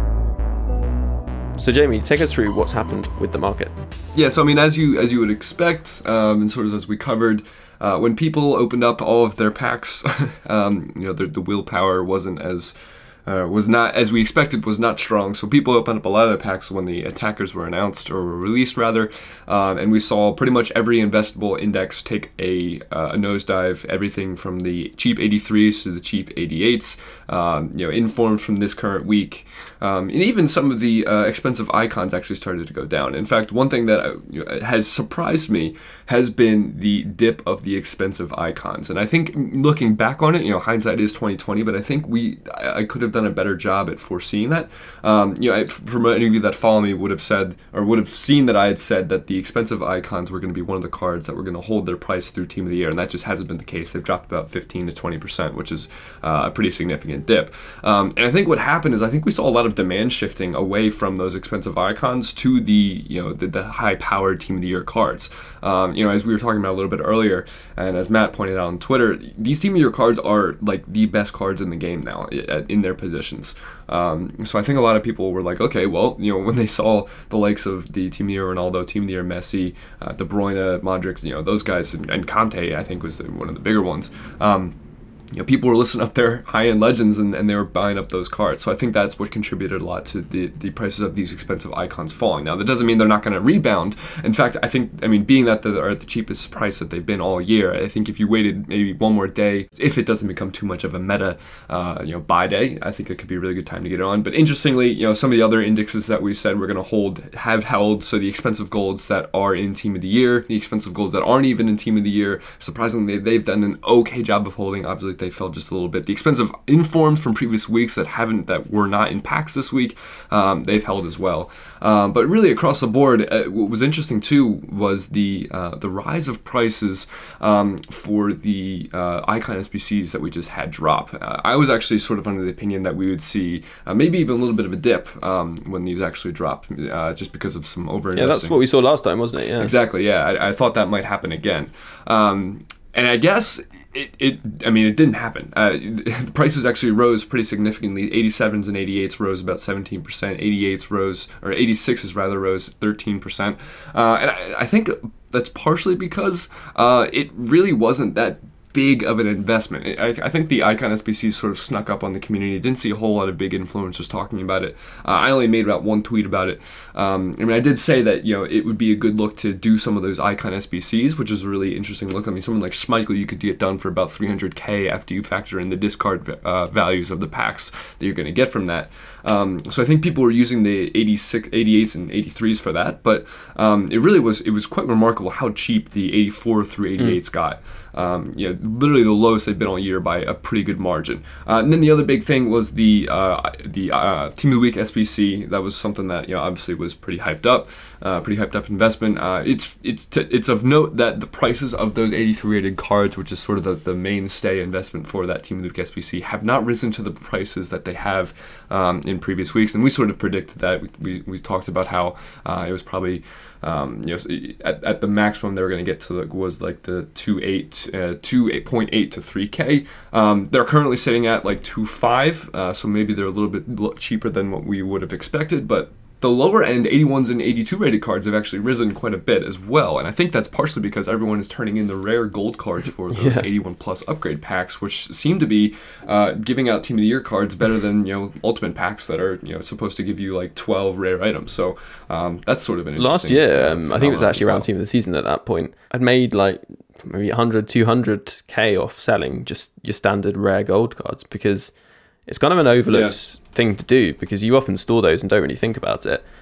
So Jamie, take us through what's happened with the market. Yeah, so I mean, as you as you would expect, um, and sort of as we covered, uh, when people opened up all of their packs, um, you know, the, the willpower wasn't as uh, was not as we expected, was not strong. So people opened up a lot of their packs when the attackers were announced or were released, rather, um, and we saw pretty much every investable index take a uh, a nosedive. Everything from the cheap eighty-threes to the cheap eighty-eights, um, you know, informed from this current week. Um, and even some of the uh, expensive icons actually started to go down. In fact, one thing that uh, you know, has surprised me has been the dip of the expensive icons. And I think looking back on it, you know, hindsight is twenty twenty, but I think we I, I could have done a better job at foreseeing that. Um, you know, I, from any of you that follow me would have said or would have seen that I had said that the expensive icons were going to be one of the cards that were going to hold their price through Team of the Year, and that just hasn't been the case. They've dropped about fifteen to twenty percent, which is uh, a pretty significant dip. Um, and I think what happened is I think we saw a lot of demand shifting away from those expensive icons to the you know the, the high-powered Team of the Year cards. Um, you know, as we were talking about a little bit earlier, and as Matt pointed out on Twitter, these Team of the Year cards are like the best cards in the game now in their positions. Um, so I think a lot of people were like, okay, well, you know, when they saw the likes of the Team of the Year Ronaldo, Team of the Year Messi, uh, De Bruyne, Modric, you know, those guys, and, and Conte, I think was one of the bigger ones. Um, You know, people were listing up their high-end legends and, and they were buying up those cards. So I think that's what contributed a lot to the, the prices of these expensive icons falling. Now, that doesn't mean they're not going to rebound. In fact, I think, I mean, being that they're at the cheapest price that they've been all year, I think if you waited maybe one more day, if it doesn't become too much of a meta, uh, you know, buy day, I think it could be a really good time to get it on. But interestingly, you know, some of the other indexes that we said we're going to hold have held. So the expensive golds that are in Team of the Year, the expensive golds that aren't even in Team of the Year, surprisingly, they've done an okay job of holding. Obviously, they fell just a little bit. The expensive informs from previous weeks that haven't, that were not in packs this week, um, they've held as well. Um, but really across the board, uh, what was interesting too was the uh, the rise of prices um, for the uh, icon S B Cs that we just had drop. Uh, I was actually sort of under the opinion that we would see uh, maybe even a little bit of a dip um, when these actually drop, uh, just because of some over investing. Yeah, that's what we saw last time, wasn't it? Yeah, exactly. Yeah, I, I thought that might happen again, um, and I guess. It, it, I mean, it didn't happen. Uh, the prices actually rose pretty significantly. eighty-sevens and eighty-eights rose about seventeen percent. eighty-eights rose, or eighty-sixes rather, rose thirteen percent. Uh, and I, I think that's partially because uh, it really wasn't that big of an investment. I, I think the icon S B Cs sort of snuck up on the community. Didn't see a whole lot of big influencers talking about it. Uh, I only made about one tweet about it. Um, I mean, I did say that, you know, it would be a good look to do some of those icon S B Cs, which is a really interesting look. I mean, someone like Schmeichel, you could get done for about three hundred K after you factor in the discard uh, values of the packs that you're going to get from that. Um, so I think people were using the eighty-six, eighty-eights and eighty-threes for that, but um, it really was, it was quite remarkable how cheap the eighty-four through eighty-eights mm. got. Um, you know, literally the lowest they've been all year by a pretty good margin. Uh, and then the other big thing was the uh, the uh, Team of the Week S B C. That was something that, you know, obviously was pretty hyped up, uh, pretty hyped up investment. Uh, it's it's t- it's of note that the prices of those eighty-three rated cards, which is sort of the, the mainstay investment for that Team of the Week S B C, have not risen to the prices that they have um, in previous weeks. And we sort of predicted that. We we, we talked about how uh, it was probably. Um, you know, at, at the maximum they were going to get to the, was like the two eight, uh, two eight point eight to three K. Um, they're currently sitting at like two five, uh, so maybe they're a little bit cheaper than what we would have expected, but the lower end eighty-ones and eighty-two rated cards have actually risen quite a bit as well, and I think that's partially because everyone is turning in the rare gold cards for those yeah. eighty-one plus upgrade packs, which seem to be uh, giving out Team of the Year cards better than, you know, ultimate packs that are, you know, supposed to give you like twelve rare items. So um, that's sort of an interesting. Last year, um, I think it was actually around well. Team of the Season at that point. I'd made like maybe one hundred, two hundred K off selling just your standard rare gold cards, because it's kind of an overlooked yeah. thing to do, because you often store those and don't really think about it.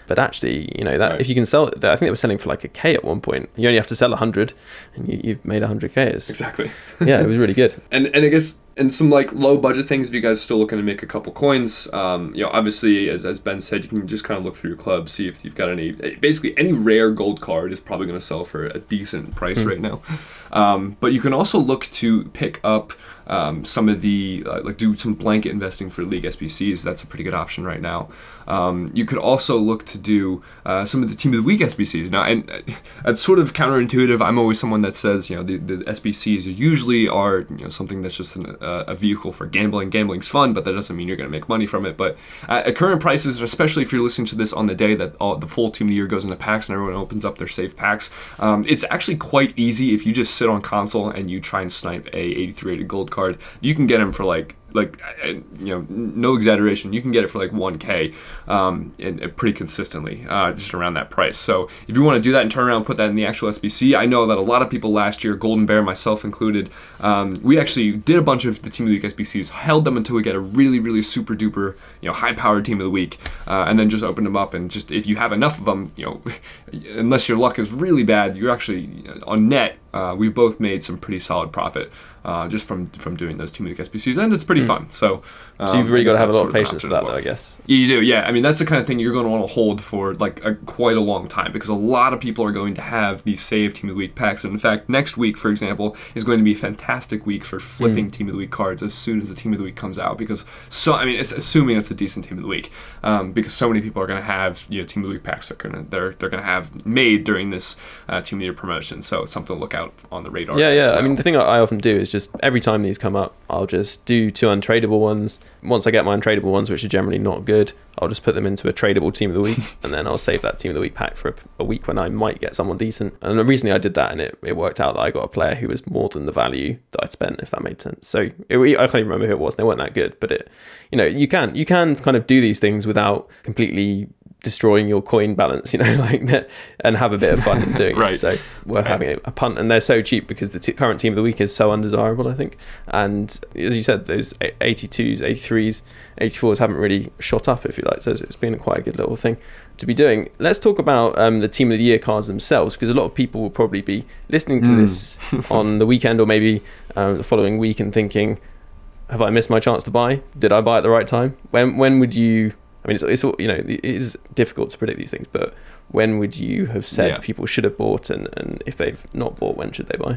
But actually, you know, that Right. if you can sell, I think they were selling for like a K at one point. You only have to sell one hundred and you, you've made one hundred K. It's, Exactly. yeah, it was really good. And and I guess and some like low budget things, if you guys are still looking to make a couple coins, um, you know, obviously as, as Ben said, you can just kind of look through your club, see if you've got any. Basically, any rare gold card is probably going to sell for a decent price mm. right now. Um, but you can also look to pick up um, some of the uh, like do some blanket investing for League S B Cs. That's a pretty good option right now. Um, you could also look to do uh, some of the Team of the Week S B Cs now, and uh, it's sort of counterintuitive. I'm always someone that says, you know, the, the S B Cs usually are, you know, something that's just an, uh, a vehicle for gambling. Gambling's fun, but that doesn't mean you're going to make money from it. But at, at current prices, especially if you're listening to this on the day that all, the full Team of the Year goes into packs and everyone opens up their safe packs, um, it's actually quite easy if you just sit on console and you try and snipe a eighty-three rated gold card. You can get them for like. Like, you know, no exaggeration, you can get it for like one K um, and, and pretty consistently, uh, just around that price. So if you want to do that and turn around and put that in the actual S B C, I know that a lot of people last year, Golden Bear, myself included, um, we actually did a bunch of the Team of the Week S B Cs, held them until we get a really, really super duper, you know, high-powered Team of the Week, uh, and then just opened them up. And just if you have enough of them, you know, unless your luck is really bad, you're actually, on net, uh, we both made some pretty solid profit. Uh, just from from doing those Team of the Week S B Cs, and it's pretty mm. fun. So, um, so you've really got to have a lot of patience for that, well. though, I guess. You do, yeah. I mean, that's the kind of thing you're going to want to hold for like a, quite a long time, because a lot of people are going to have these saved Team of the Week packs. And in fact, next week, for example, is going to be a fantastic week for flipping mm. Team of the Week cards as soon as the Team of the Week comes out. Because so, I mean, it's assuming it's a decent Team of the Week, um, because so many people are going to have, you know, Team of the Week packs that are going to they're they're going to have made during this uh, Team of the Year promotion. So it's something to look out on the radar. Yeah, yeah. Well. I mean, the thing I often do is just every time these come up, I'll just do two untradeable ones. Once I get my untradeable ones, which are generally not good, I'll just put them into a tradable Team of the Week, and then I'll save that Team of the Week pack for a, a week when I might get someone decent. And recently I did that, and it, it worked out that I got a player who was more than the value that I'd spent, if that made sense. So it, I can't even remember who it was. They weren't that good, but it, you know, you can you can kind of do these things without completely destroying your coin balance, you know, like that, and have a bit of fun in doing right. it. So worth right. having a punt, and they're so cheap because the t- current Team of the Week is so undesirable, I think. And as you said, those eighty-twos, eighty-threes, eighty-fours haven't really shot up, if you like. So it's been quite a good little thing to be doing. Let's talk about um, the Team of the Year cards themselves, because a lot of people will probably be listening to mm. this on the weekend or maybe um, the following week and thinking, have I missed my chance to buy? Did I buy at the right time? When when would you... I mean, it's, it's you know, it is difficult to predict these things, but when would you have said yeah. people should have bought, and, and if they've not bought, when should they buy?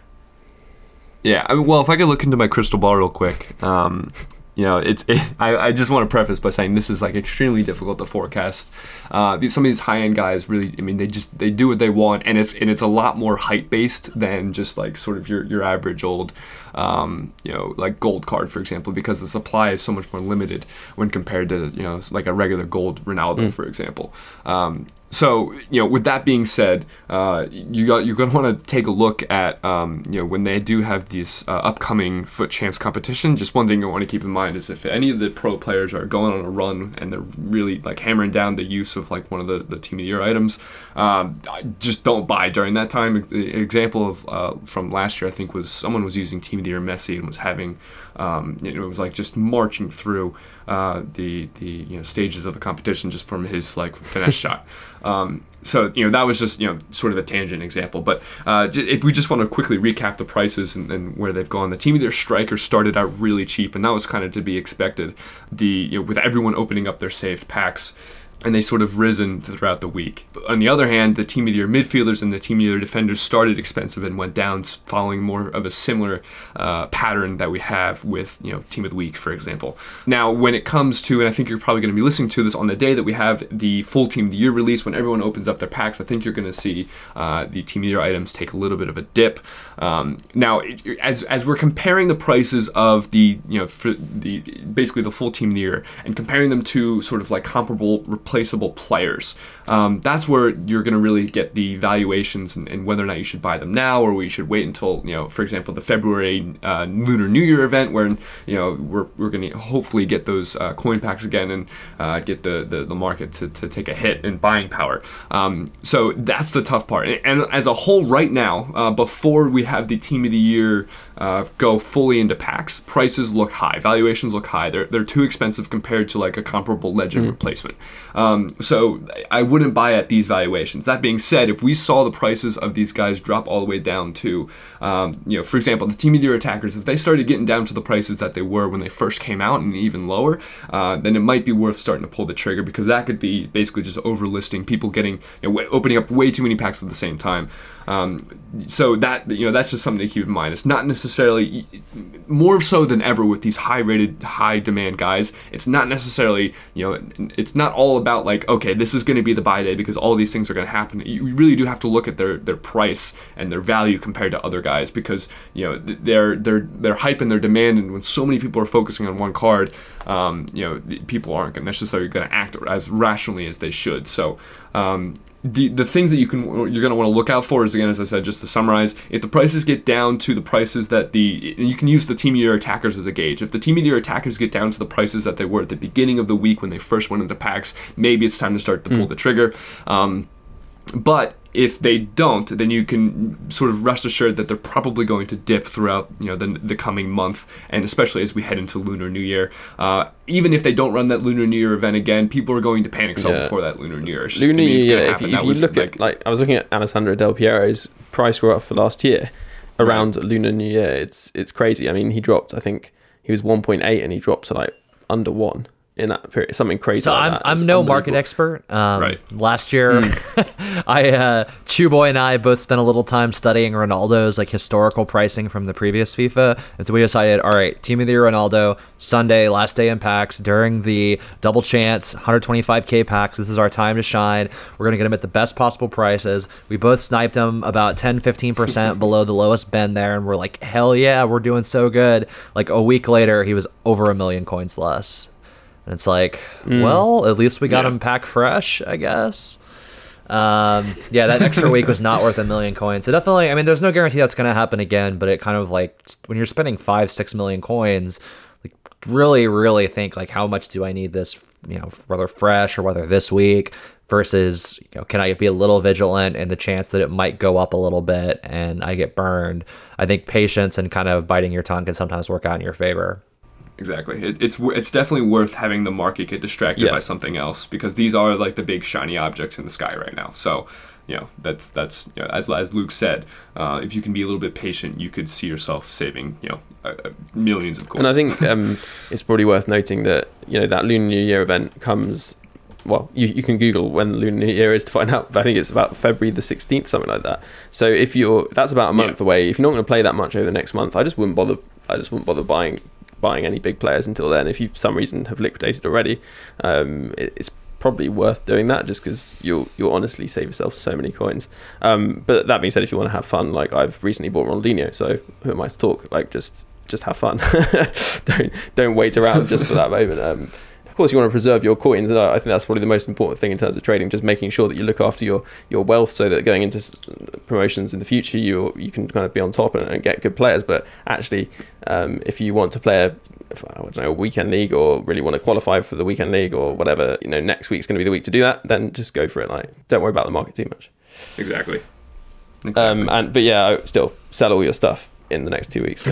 Yeah, I mean, well, if I could look into my crystal ball real quick, um, you know, it's. It, I, I just want to preface by saying this is like extremely difficult to forecast. Uh, these some of these high end guys really, I mean, they just they do what they want, and it's and it's a lot more hype based than just like sort of your your average old, um, you know, like gold card, for example, because the supply is so much more limited when compared to, you know, like a regular gold Ronaldo, mm. for example. Um, So, you know, with that being said, uh, you got, you're going to want to take a look at, um, you know, when they do have these uh, upcoming Foot Champs competition, just one thing you want to keep in mind is if any of the pro players are going on a run and they're really, like, hammering down the use of, like, one of the, the Team of the Year items, um, just don't buy during that time. The example of uh, from last year, I think, was someone was using Team of the Year Messi and was having, um, you know, it was, like, just marching through uh, the, the, you know, stages of the competition just from his, like, finesse shot. Um, so, you know, that was just, you know, sort of a tangent example. But uh, if we just want to quickly recap the prices and, and where they've gone, the Team of the Year Striker started out really cheap, and that was kind of to be expected. The, you know, with everyone opening up their saved packs, and they sort of risen throughout the week. But on the other hand, the Team of the Year midfielders and the Team of the Year defenders started expensive and went down, following more of a similar uh, pattern that we have with, you know, Team of the Week, for example. Now, when it comes to, and I think you're probably going to be listening to this on the day that we have the full Team of the Year release, when everyone opens up their packs, I think you're going to see uh, the Team of the Year items take a little bit of a dip. Um, now, as as we're comparing the prices of the, you know, for the basically the full Team of the Year and comparing them to sort of like comparable replaceable players, um, that's where you're going to really get the valuations and, and whether or not you should buy them now or we should wait until, you know, for example, the February uh, Lunar New Year event, where, you know, we're we're going to hopefully get those uh, coin packs again and uh, get the, the, the market to, to take a hit in buying power. Um, so that's the tough part. And, and as a whole, right now, uh, before we have the Team of the Year uh, go fully into packs, prices look high, valuations look high. They're they're too expensive compared to like a comparable Legend mm. replacement. Um, Um, so I wouldn't buy at these valuations. That being said, if we saw the prices of these guys drop all the way down to, um, you know, for example, the Team of the Year attackers, if they started getting down to the prices that they were when they first came out and even lower, uh, then it might be worth starting to pull the trigger, because that could be basically just overlisting, people getting, you know, opening up way too many packs at the same time. Um, so that, you know, that's just something to keep in mind. It's not necessarily, more so than ever with these high rated, high demand guys, it's not necessarily, you know, it's not all about like, okay, this is going to be the buy day because all these things are going to happen. You really do have to look at their, their price and their value compared to other guys, because, you know, their, their, their hype and their demand, and when so many people are focusing on one card, um, you know, people aren't necessarily going to act as rationally as they should. So, um, The the things that you can you're going to want to look out for is, again, as I said, just to summarize, if the prices get down to the prices that the, and you can use the Team of the Year attackers as a gauge. If the Team of the Year attackers get down to the prices that they were at the beginning of the week when they first went into packs, maybe it's time to start to pull mm. the trigger. Um, but if they don't, then you can sort of rest assured that they're probably going to dip throughout, you know, the, the coming month, and especially as we head into Lunar New Year. Uh, even if they don't run that Lunar New Year event again, people are going to panic sell yeah. before that Lunar New Year. It's just, Lunar I mean, New Year, Year, if you, if you look like, at, like, I was looking at Alessandro Del Piero's price growth for last year around right. Lunar New Year. It's it's crazy. I mean, he dropped, I think he was one point eight and he dropped to like under one in that period, something crazy. So like I'm that. I'm no market expert. Um, right. Last year, mm. I uh, Chew Boy and I both spent a little time studying Ronaldo's like historical pricing from the previous FIFA, and so we decided, all right, Team of the Year Ronaldo, Sunday, last day in packs during the double chance one twenty-five K packs. This is our time to shine. We're gonna get him at the best possible prices. We both sniped him about ten, fifteen percent below the lowest bend there, and we're like, hell yeah, we're doing so good. Like a week later, he was over a million coins less. And it's like, mm. well, at least we got yeah. him pack fresh, I guess. Um, yeah, that extra week was not worth a million coins. So definitely, I mean, there's no guarantee that's going to happen again, but it kind of like, when you're spending five, six million coins, like really, really think like, how much do I need this, you know, whether fresh or whether this week versus, you know, can I be a little vigilant in the chance that it might go up a little bit and I get burned? I think patience and kind of biting your tongue can sometimes work out in your favor. Exactly. It, it's it's definitely worth having the market get distracted yeah. by something else, because these are like the big shiny objects in the sky right now. So, you know, that's that's you know, as as Luke said, uh, if you can be a little bit patient, you could see yourself saving, you know, uh, millions of coins. And I think um, it's probably worth noting that, you know, that Lunar New Year event comes. Well, you, you can Google when Lunar New Year is to find out, but I think it's about February the sixteenth, something like that. So if you're, that's about a month yeah. away. If you're not going to play that much over the next month, I just wouldn't bother. I just wouldn't bother buying. buying any big players until then. If you for some reason have liquidated already, um, it, it's probably worth doing that, just because you'll you'll honestly save yourself so many coins. Um, but that being said, if you want to have fun, like I've recently bought Ronaldinho, so who am I to talk? Like just just have fun. don't don't wait around just for that moment. Um, Of course, you want to preserve your coins, and I think that's probably the most important thing in terms of trading. Just making sure that you look after your, your wealth, so that going into promotions in the future, you you can kind of be on top and, and get good players. But actually, um, if you want to play a, I don't know, a weekend league, or really want to qualify for the weekend league or whatever, you know, next week's going to be the week to do that. Then just go for it. Like, don't worry about the market too much. Exactly. Exactly. Um, and but yeah, still sell all your stuff in the next two weeks.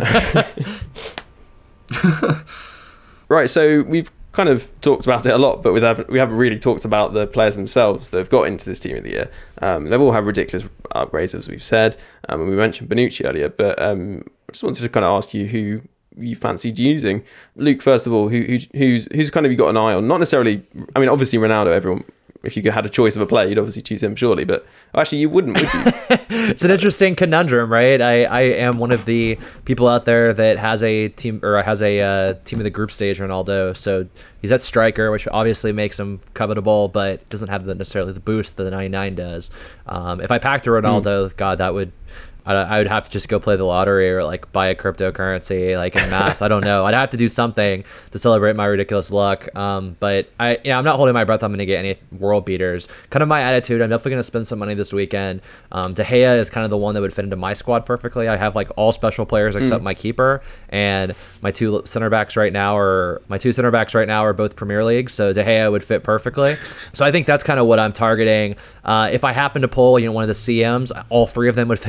Right. So we've kind of talked about it a lot, but we haven't we haven't really talked about the players themselves that have got into this Team of the Year. Um, they've all had ridiculous upgrades, as we've said, um, and we mentioned Bonucci earlier. But um, I just wanted to kind of ask you who you fancied using. Luke, first of all, who, who who's who's kind of you got an eye on? Not necessarily. I mean, obviously Ronaldo. Everyone, if you had a choice of a player, you'd obviously choose him, surely. But actually, you wouldn't, would you? It's an interesting conundrum, right? I, I am one of the people out there that has a team or has a uh, team of the group stage Ronaldo. So he's at striker, which obviously makes him covetable, but doesn't have the, necessarily the boost that the ninety-nine does. Um, if I packed a Ronaldo, mm. God, that would. I would have to just go play the lottery or like buy a cryptocurrency like in mass. I don't know. I'd have to do something to celebrate my ridiculous luck. Um, but I, yeah, I'm not holding my breath. I'm going to get any world beaters. Kind of my attitude. I'm definitely going to spend some money this weekend. Um, De Gea is kind of the one that would fit into my squad perfectly. I have like all special players except mm. my keeper, and my two center backs right now are my two center backs right now are both Premier League. So De Gea would fit perfectly. So I think that's kind of what I'm targeting. Uh, if I happen to pull, you know, one of the C Ms, all three of them would fit into my squad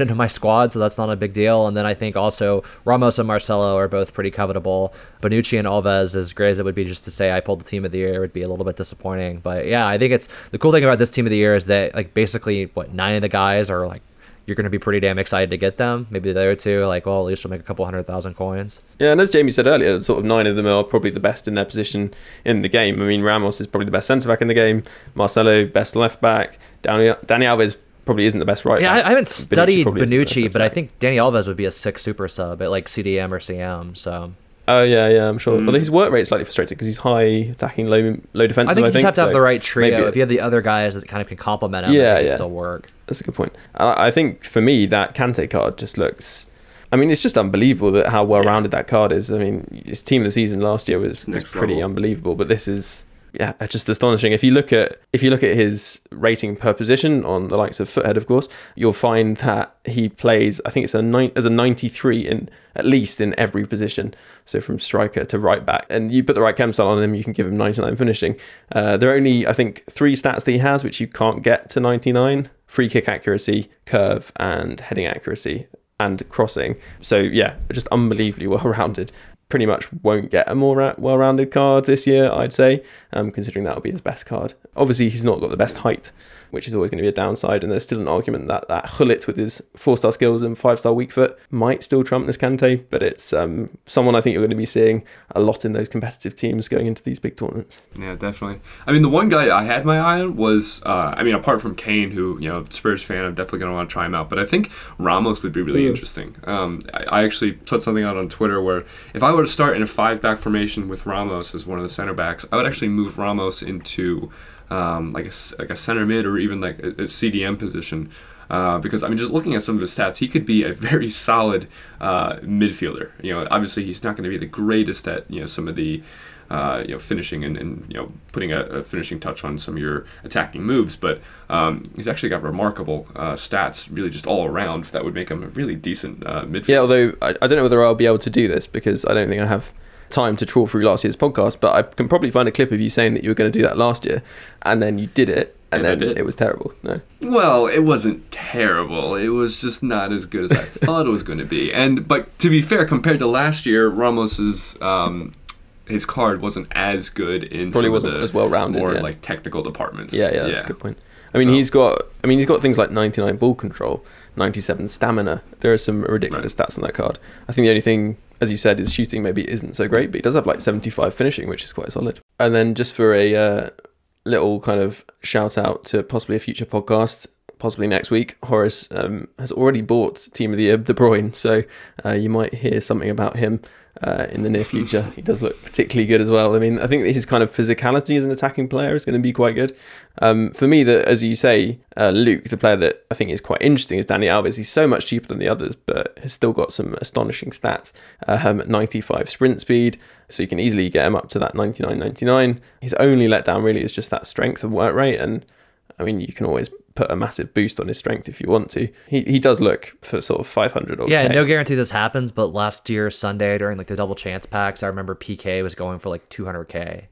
squad, so that's not a big deal. And then I think also Ramos and Marcelo are both pretty covetable. Bonucci and Alves, as great as it would be just to say I pulled the team of the year, would be a little bit disappointing. But yeah, I think it's the cool thing about this team of the year is that like basically what nine of the guys are like, you're going to be pretty damn excited to get them. Maybe the other two, like, well, at least we'll make a couple hundred thousand coins. Yeah, and as Jamie said earlier, sort of nine of them are probably the best in their position in the game. I mean, Ramos is probably the best centre-back in the game. Marcelo, best left-back. Dani, Dani Alves probably isn't the best right yeah, back. I, I haven't studied Bonucci, Bonucci, but I think Dani Alves would be a sick super sub at, like, C D M or C M, so... Oh, yeah, yeah, I'm sure. Mm. Although his work rate's slightly frustrating because he's high attacking, low low defensive, I think you just I think. have to have so the right trio. maybe- If you have the other guys that kind of can complement him, Yeah, it can yeah. still work. That's a good point. I I think for me, that Kante card just looks... I mean, it's just unbelievable that how well-rounded that card is. I mean, his team of the season last year was, was next pretty level. unbelievable, but this is... Yeah, just astonishing. If you look at if you look at his rating per position on the likes of Foothead, of course, you'll find that he plays. I think it's a nine as a ninety-three in at least in every position. So from striker to right back, and you put the right chem style on him, you can give him ninety-nine finishing. Uh, there are only I think three stats that he has which you can't get to ninety-nine: free kick accuracy, curve, and heading accuracy, and crossing. So yeah, just unbelievably well-rounded. Pretty much won't get a more ra- well-rounded card this year, I'd say, um, considering that will be his best card. Obviously, he's not got the best height, which is always going to be a downside, and there's still an argument that that Gullit with his four-star skills and five-star weak foot might still trump this Kante, but it's um, someone I think you're going to be seeing a lot in those competitive teams going into these big tournaments. Yeah, definitely. I mean, the one guy I had my eye on was, uh, I mean, apart from Kane, who, you know, Spurs fan, I'm definitely going to want to try him out, but I think Ramos would be really Mm. interesting. Um, I, I actually put something out on Twitter where if I were to start in a five-back formation with Ramos as one of the center backs, I would actually move Ramos into um, like, a, like a center mid or even like a, a C D M position. Uh, because I mean, just looking at some of his stats, he could be a very solid uh, midfielder. You know, obviously he's not going to be the greatest at you know some of the uh, you know finishing and, and you know putting a, a finishing touch on some of your attacking moves, but um, he's actually got remarkable uh, stats, really just all around that would make him a really decent uh, midfielder. Yeah, although I, I don't know whether I'll be able to do this because I don't think I have time to trawl through last year's podcast, but I can probably find a clip of you saying that you were going to do that last year, and then you did it. And, And I then did. it was terrible. No. Well, it wasn't terrible. It was just not as good as I thought it was going to be. And but to be fair, compared to last year, Ramos's um, his card wasn't as good in Probably some wasn't of the as well-rounded, more yeah. like technical departments. Yeah, yeah, that's a good point. I mean, So- he's got. I mean, he's got things like ninety-nine ball control, ninety-seven stamina. There are some ridiculous stats on that card. I think the only thing, as you said, is shooting maybe isn't so great, but he does have like seventy-five finishing, which is quite solid. And then just for a uh, little kind of shout out to possibly a future podcast, possibly next week, Horace um, has already bought Team of the Year De Bruyne, so uh, you might hear something about him uh, in the near future. He does look particularly good as well. I mean, I think that his kind of physicality as an attacking player is going to be quite good. Um, for me, that as you say, uh, Luke, the player that I think is quite interesting is Dani Alves. He's so much cheaper than the others, but has still got some astonishing stats. Um, ninety-five sprint speed, so you can easily get him up to that ninety-nine ninety-nine. His only letdown really is just that strength and work rate, and I mean, you can always put a massive boost on his strength if you want to. He he does look for sort of five hundred or Yeah, K. no guarantee this happens, but last year Sunday during like the double chance packs, I remember P K was going for like two hundred K.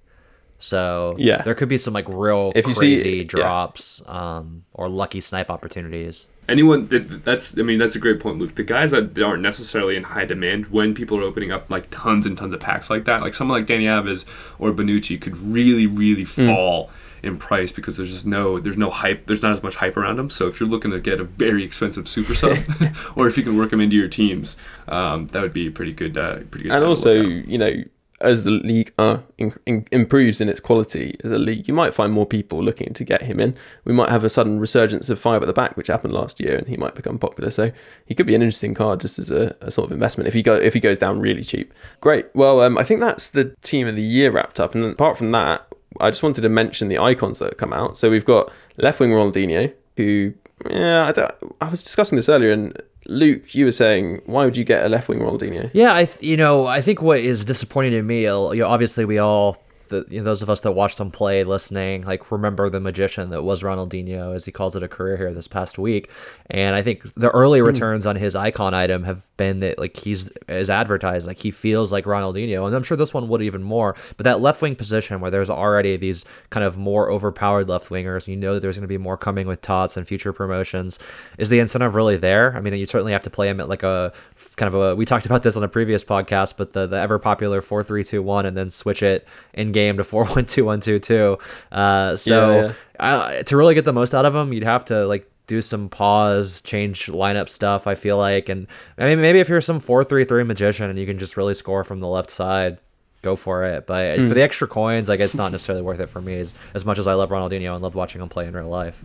So Yeah. there could be some like real If you see- crazy yeah. drops um, or lucky snipe opportunities. Anyone that, that's I mean that's a great point, Luke. The guys that aren't necessarily in high demand when people are opening up like tons and tons of packs like that, like someone like Dani Alves or Bonucci could really really fall in price because there's just no there's no hype there's not as much hype around them. So if you're looking to get a very expensive super sub, or if you can work them into your teams, um, that would be a pretty good uh, pretty good. And time to also, look at. you know, as the league uh, in, in, improves in its quality as a league, you might find more people looking to get him in. We might have a sudden resurgence of five at the back, which happened last year, and he might become popular. So he could be an interesting card just as a, a sort of investment if he go if he goes down really cheap. Great. Well, um, I think that's the team of the year wrapped up. And then apart from that, I just wanted to mention the icons that have come out. So we've got left wing Ronaldinho, who yeah, I, don't, I was discussing this earlier, and Luke, you were saying, why would you get a left wing Ronaldinho? Yeah, I th- you know I think what is disappointing to me, you know, obviously we all the you know, those of us that watched him play listening, like remember the magician that was Ronaldinho, as he calls it, a career here this past week. And I think the early returns mm. on his icon item have been that like he's as advertised, like he feels like Ronaldinho, and I'm sure this one would even more. But that left wing position where there's already these kind of more overpowered left wingers, you know that there's going to be more coming with Tots and future promotions. Is the incentive really there? I mean, you certainly have to play him at like a kind of a, we talked about this on a previous podcast, but the, the ever popular four three two one and then switch it in game to four one two one two two. Uh, so yeah, yeah. Uh, to really get the most out of him, you'd have to like do some pause, change lineup stuff, I feel like. And I mean, maybe if you're some four three three magician and you can just really score from the left side, go for it. But mm. for the extra coins, like it's not necessarily worth it for me as, as much as I love Ronaldinho and love watching him play in real life.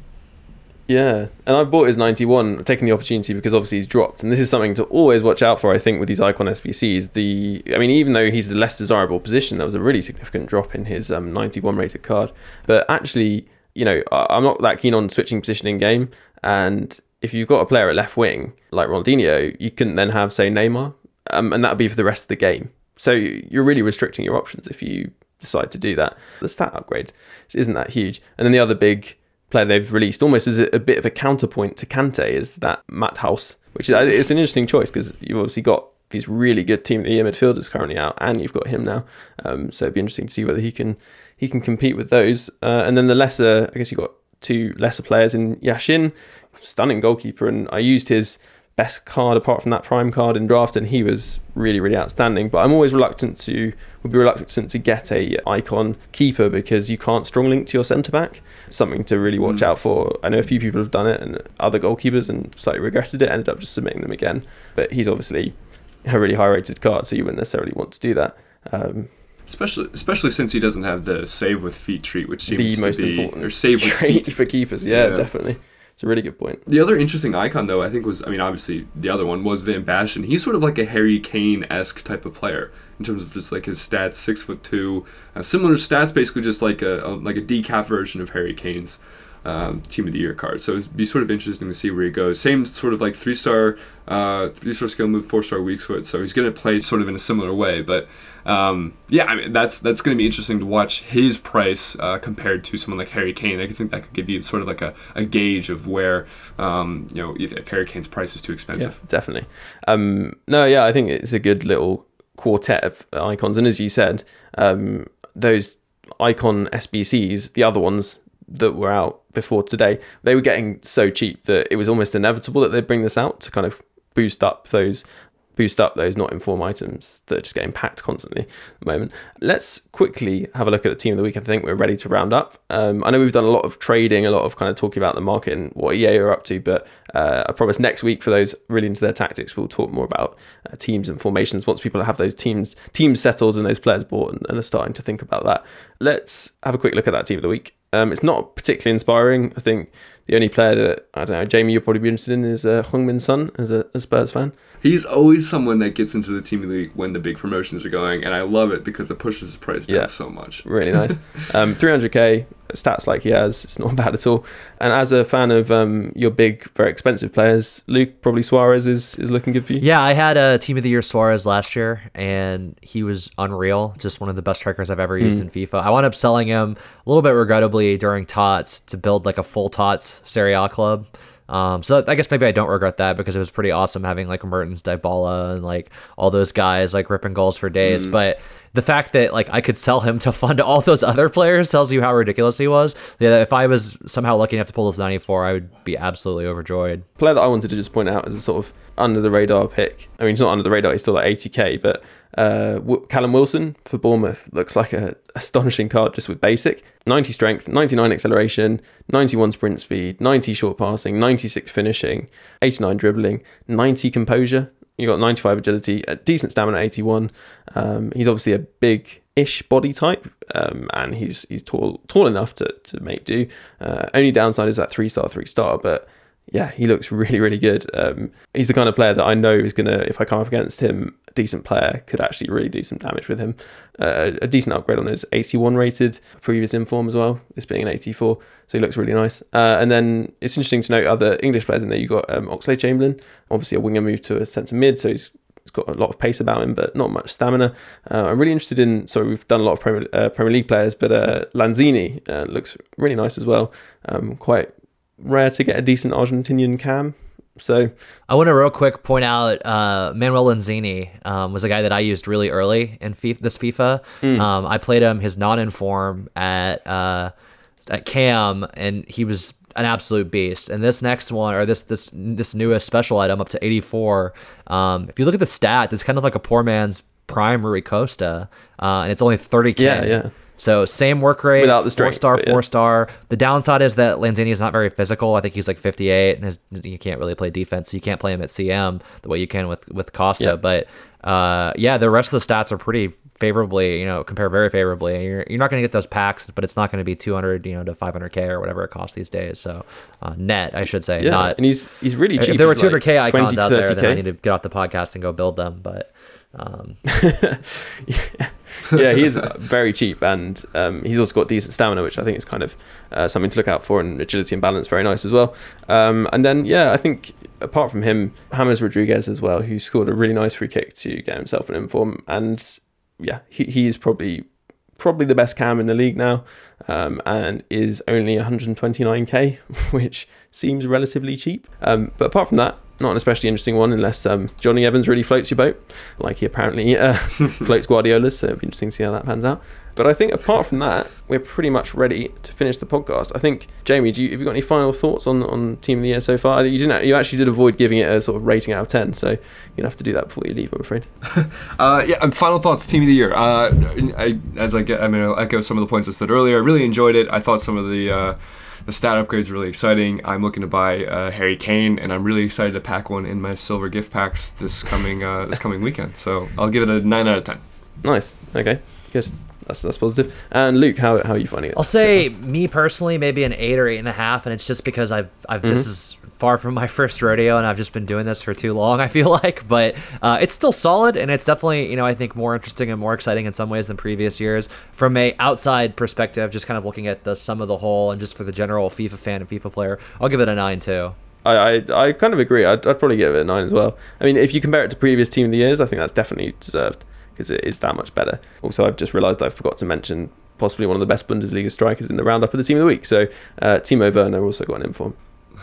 Yeah, and I've bought his ninety-one, taking the opportunity because obviously he's dropped, and this is something to always watch out for, I think, with these icon S B Cs. The, I mean, even though he's a less desirable position, there was a really significant drop in his um, ninety-one rated card. But actually, you know, I'm not that keen on switching position in game, and if you've got a player at left wing like Ronaldinho, you can then have, say, Neymar, um, and that would be for the rest of the game. So you're really restricting your options if you decide to do that. The stat upgrade isn't that huge, and then the other big player they've released almost as a, a bit of a counterpoint to Kante is that Matt House, which is it's an interesting choice because you've obviously got these really good team of the year midfielders currently out, and you've got him now. Um, so it'd be interesting to see whether he can he can compete with those. Uh, and then the lesser, I guess you've got two lesser players in Yashin, stunning goalkeeper, and I used his best card apart from that prime card in draft, and he was really really outstanding. But I'm always reluctant to would be reluctant to get a icon keeper because you can't strong link to your centre back. Something to really watch mm. out for. I know a few people have done it, and other goalkeepers, and slightly regretted it, ended up just submitting them again. But he's obviously a really high rated card, so you wouldn't necessarily want to do that. Um, Especially, especially since he doesn't have the save with feet treat, which seems the to most be important or save with trait feet for keepers. Yeah, yeah, definitely. It's a really good point. The other interesting icon, though, I think was, I mean, obviously the other one was Van Basten. He's sort of like a Harry Kane-esque type of player in terms of just like his stats, six foot two, uh, similar stats, basically just like a, a like a decaf version of Harry Kane's um, Team of the Year card. So it'd be sort of interesting to see where he goes. Same sort of like three star, uh, three star skill move, four star weak foot. So he's going to play sort of in a similar way. But um, yeah, I mean that's that's going to be interesting to watch his price uh, compared to someone like Harry Kane. I think that could give you sort of like a, a gauge of where um, you know if, if Harry Kane's price is too expensive. Yeah, definitely. Um, no, yeah, I think it's a good little quartet of icons, and as you said, um, those icon S B Cs, the other ones that were out before today, they were getting so cheap that it was almost inevitable that they'd bring this out to kind of boost up those boost up those not in form items that are just getting packed constantly at the moment. Let's quickly have a look at the team of the week. I think we're ready to round up. Um, I know we've done a lot of trading, a lot of kind of talking about the market and what E A are up to, but uh, I promise next week for those really into their tactics, we'll talk more about uh, teams and formations once people have those teams teams settled and those players bought and, and are starting to think about that. Let's have a quick look at that team of the week. Um, it's not particularly inspiring. I think the only player that, I don't know, Jamie, you'll probably be interested in is uh, Heung-min Son as a, a Spurs fan. He's always someone that gets into the team of the week when the big promotions are going, and I love it because it pushes his price down yeah, so much. Really nice. um, three hundred k, stats like he has, it's not bad at all. And as a fan of um, your big, very expensive players, Luke, probably Suarez is, is looking good for you? Yeah, I had a team of the year Suarez last year, and he was unreal. Just one of the best strikers I've ever used mm. in FIFA. I wound up selling him a little bit regrettably during Tots to build like a full Tots Serie A club. Um, so I guess maybe I don't regret that because it was pretty awesome having like Mertens, Dybala, and like all those guys like ripping goals for days. Mm. But the fact that like I could sell him to fund all those other players tells you how ridiculous he was. Yeah, if I was somehow lucky enough to pull this ninety-four, I would be absolutely overjoyed. Player that I wanted to just point out as a sort of under the radar pick. I mean, he's not under the radar; he's still like eighty k. But uh, Callum Wilson for Bournemouth looks like a astonishing card just with basic. ninety strength, ninety-nine acceleration, ninety-one sprint speed, ninety short passing, ninety-six finishing, eighty-nine dribbling, ninety composure. You got ninety-five agility, a decent stamina, eighty-one. Um, he's obviously a big-ish body type, um, and he's he's tall tall enough to to make do. Uh, only downside is that three star, three star, but yeah, he looks really, really good. Um, he's the kind of player that I know is going to, if I come up against him, a decent player could actually really do some damage with him. Uh, a decent upgrade on his eighty-one rated, previous inform as well, this being an eighty-four, so he looks really nice. Uh, and then it's interesting to note other English players in there. You've got um, Oxlade-Chamberlain, obviously a winger move to a centre mid, so he's He's got a lot of pace about him, but not much stamina. Uh, I'm really interested in, sorry, we've done a lot of Premier, uh, Premier League players, but uh, Lanzini uh, looks really nice as well. Um, quite rare to get a decent Argentinian cam. So I want to real quick point out uh, Manuel Lanzini um, was a guy that I used really early in FIFA, this FIFA. Mm. Um, I played him his non-inform at uh, at Cam, and he was an absolute beast. And this next one, or this this this newest special item, up to eighty-four. Um, if you look at the stats, it's kind of like a poor man's prime Rui Costa, uh, and it's only thirty K. Yeah, yeah. So same work rate, without the strength, four star, yeah. four star. The downside is that Lanzini is not very physical. I think he's like fifty-eight, and his, you can't really play defense. So you can't play him at C M the way you can with with Costa. Yeah. But uh, yeah, the rest of the stats are pretty favorably, you know, compare very favorably. And you're you're not going to get those packs, but it's not going to be two hundred, you know, to five hundred K or whatever it costs these days. So uh, net, I should say, yeah. not. And he's he's really cheap. If there were He's two hundred K like icons out there, K. then I need to get off the podcast and go build them. But um. yeah. yeah, he is very cheap, and um, he's also got decent stamina, which I think is kind of uh, something to look out for, and agility and balance very nice as well. Um, and then, yeah, I think apart from him, James Rodriguez as well, who scored a really nice free kick to get himself an inform, and yeah, he he is probably probably the best cam in the league now, um, and is only one hundred twenty-nine K, which seems relatively cheap. Um, but apart from that, not an especially interesting one unless um, Johnny Evans really floats your boat, like he apparently uh, floats Guardiola's, so it'll be interesting to see how that pans out. But I think apart from that, we're pretty much ready to finish the podcast. I think, Jamie, do you, have you got any final thoughts on, on Team of the Year so far? You didn't. You actually did avoid giving it a sort of rating out of ten, so you'll have to do that before you leave, I'm afraid. uh, yeah, and final thoughts, Team of the Year. Uh, I, as I get, I mean, I'll echo some of the points I said earlier. I really enjoyed it. I thought some of the uh, the stat upgrades are really exciting. I'm looking to buy uh, Harry Kane, and I'm really excited to pack one in my silver gift packs this coming uh, this coming weekend. So I'll give it a nine out of ten. Nice. Okay. Good. That's that's positive. And Luke, how how are you finding it? I'll say so me personally, maybe an eight or eight and a half, and it's just because I've I've mm-hmm. this is far from my first rodeo, and I've just been doing this for too long, I feel like. But uh, it's still solid, and it's definitely, you know, I think more interesting and more exciting in some ways than previous years. From a outside perspective, just kind of looking at the sum of the whole, and just for the general FIFA fan and FIFA player, I'll give it a nine too. I, I, I kind of agree. I'd, I'd probably give it a nine as well. I mean, if you compare it to previous Team of the Years, I think that's definitely deserved, because it is that much better. Also, I've just realised I forgot to mention possibly one of the best Bundesliga strikers in the roundup of the Team of the Week. So uh, Timo Werner also got an inform.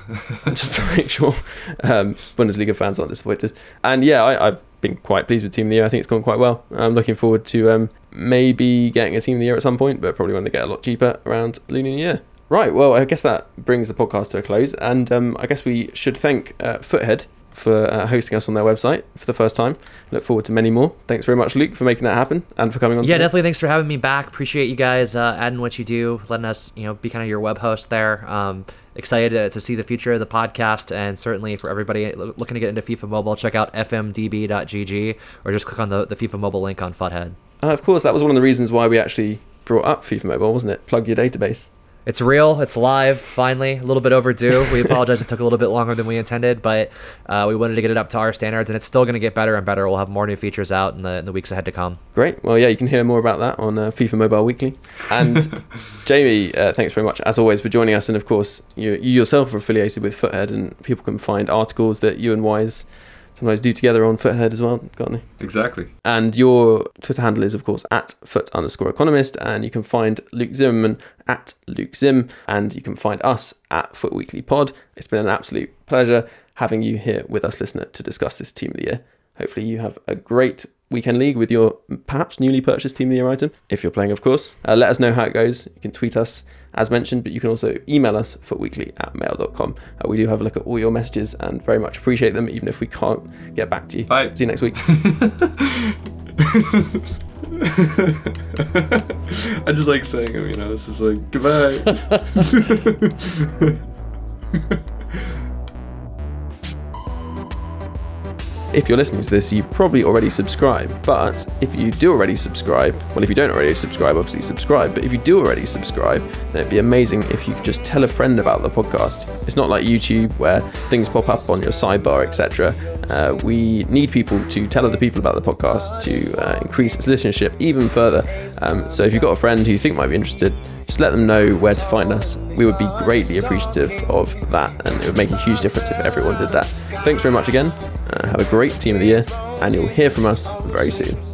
Just to make sure um, Bundesliga fans aren't disappointed. And yeah, I, I've been quite pleased with Team of the Year. I think it's gone quite well. I'm looking forward to um, maybe getting a Team of the Year at some point, but probably when they get a lot cheaper around Lunar New Year. Right, well, I guess that brings the podcast to a close, and um, I guess we should thank uh, Foothead for uh, hosting us on their website for the first time. Look forward to many more. Thanks very much, Luke, for making that happen and for coming on. Yeah, today. definitely. Thanks for having me back. Appreciate you guys uh, adding what you do, letting us, you know, be kind of your web host there. Um, excited to, to see the future of the podcast, and certainly for everybody looking to get into FIFA Mobile, check out f m d b dot g g or just click on the, the FIFA Mobile link on Foothead. Uh, of course, that was one of the reasons why we actually brought up FIFA Mobile, wasn't it? Plug your database. It's real. It's live, finally. A little bit overdue. We apologize it took a little bit longer than we intended, but uh, we wanted to get it up to our standards, and it's still going to get better and better. We'll have more new features out in the, in the weeks ahead to come. Great. Well, yeah, you can hear more about that on uh, FIFA Mobile Weekly. And Jamie, uh, thanks very much, as always, for joining us. And, of course, you, you yourself are affiliated with Foothead, and people can find articles that you and Wise sometimes do together on Foothead as well, can't they? Exactly. And your Twitter handle is, of course, at foot underscore economist, and you can find Luke Zimmerman at Luke Zim, and you can find us at Foot Weekly Pod. It's been an absolute pleasure having you here with us, listener, to discuss this Team of the Year. Hopefully you have a great weekend league with your perhaps newly purchased Team of the Year item, if you're playing, of course. Uh, let us know how it goes. You can tweet us, as mentioned, but you can also email us, footweekly at mail dot com. Uh, we do have a look at all your messages and very much appreciate them, even if we can't get back to you. Bye. See you next week. I just like saying them, you know, it's just like, goodbye. If you're listening to this, you probably already subscribe, but if you do already subscribe, well, if you don't already subscribe, obviously subscribe, but if you do already subscribe, then it'd be amazing if you could just tell a friend about the podcast. It's not like YouTube where things pop up on your sidebar, et cetera. Uh, we need people to tell other people about the podcast to uh, increase its listenership even further. Um, so if you've got a friend who you think might be interested, just let them know where to find us. We would be greatly appreciative of that, and it would make a huge difference if everyone did that. Thanks very much again. Uh, have a great Team of the Year, and you'll hear from us very soon.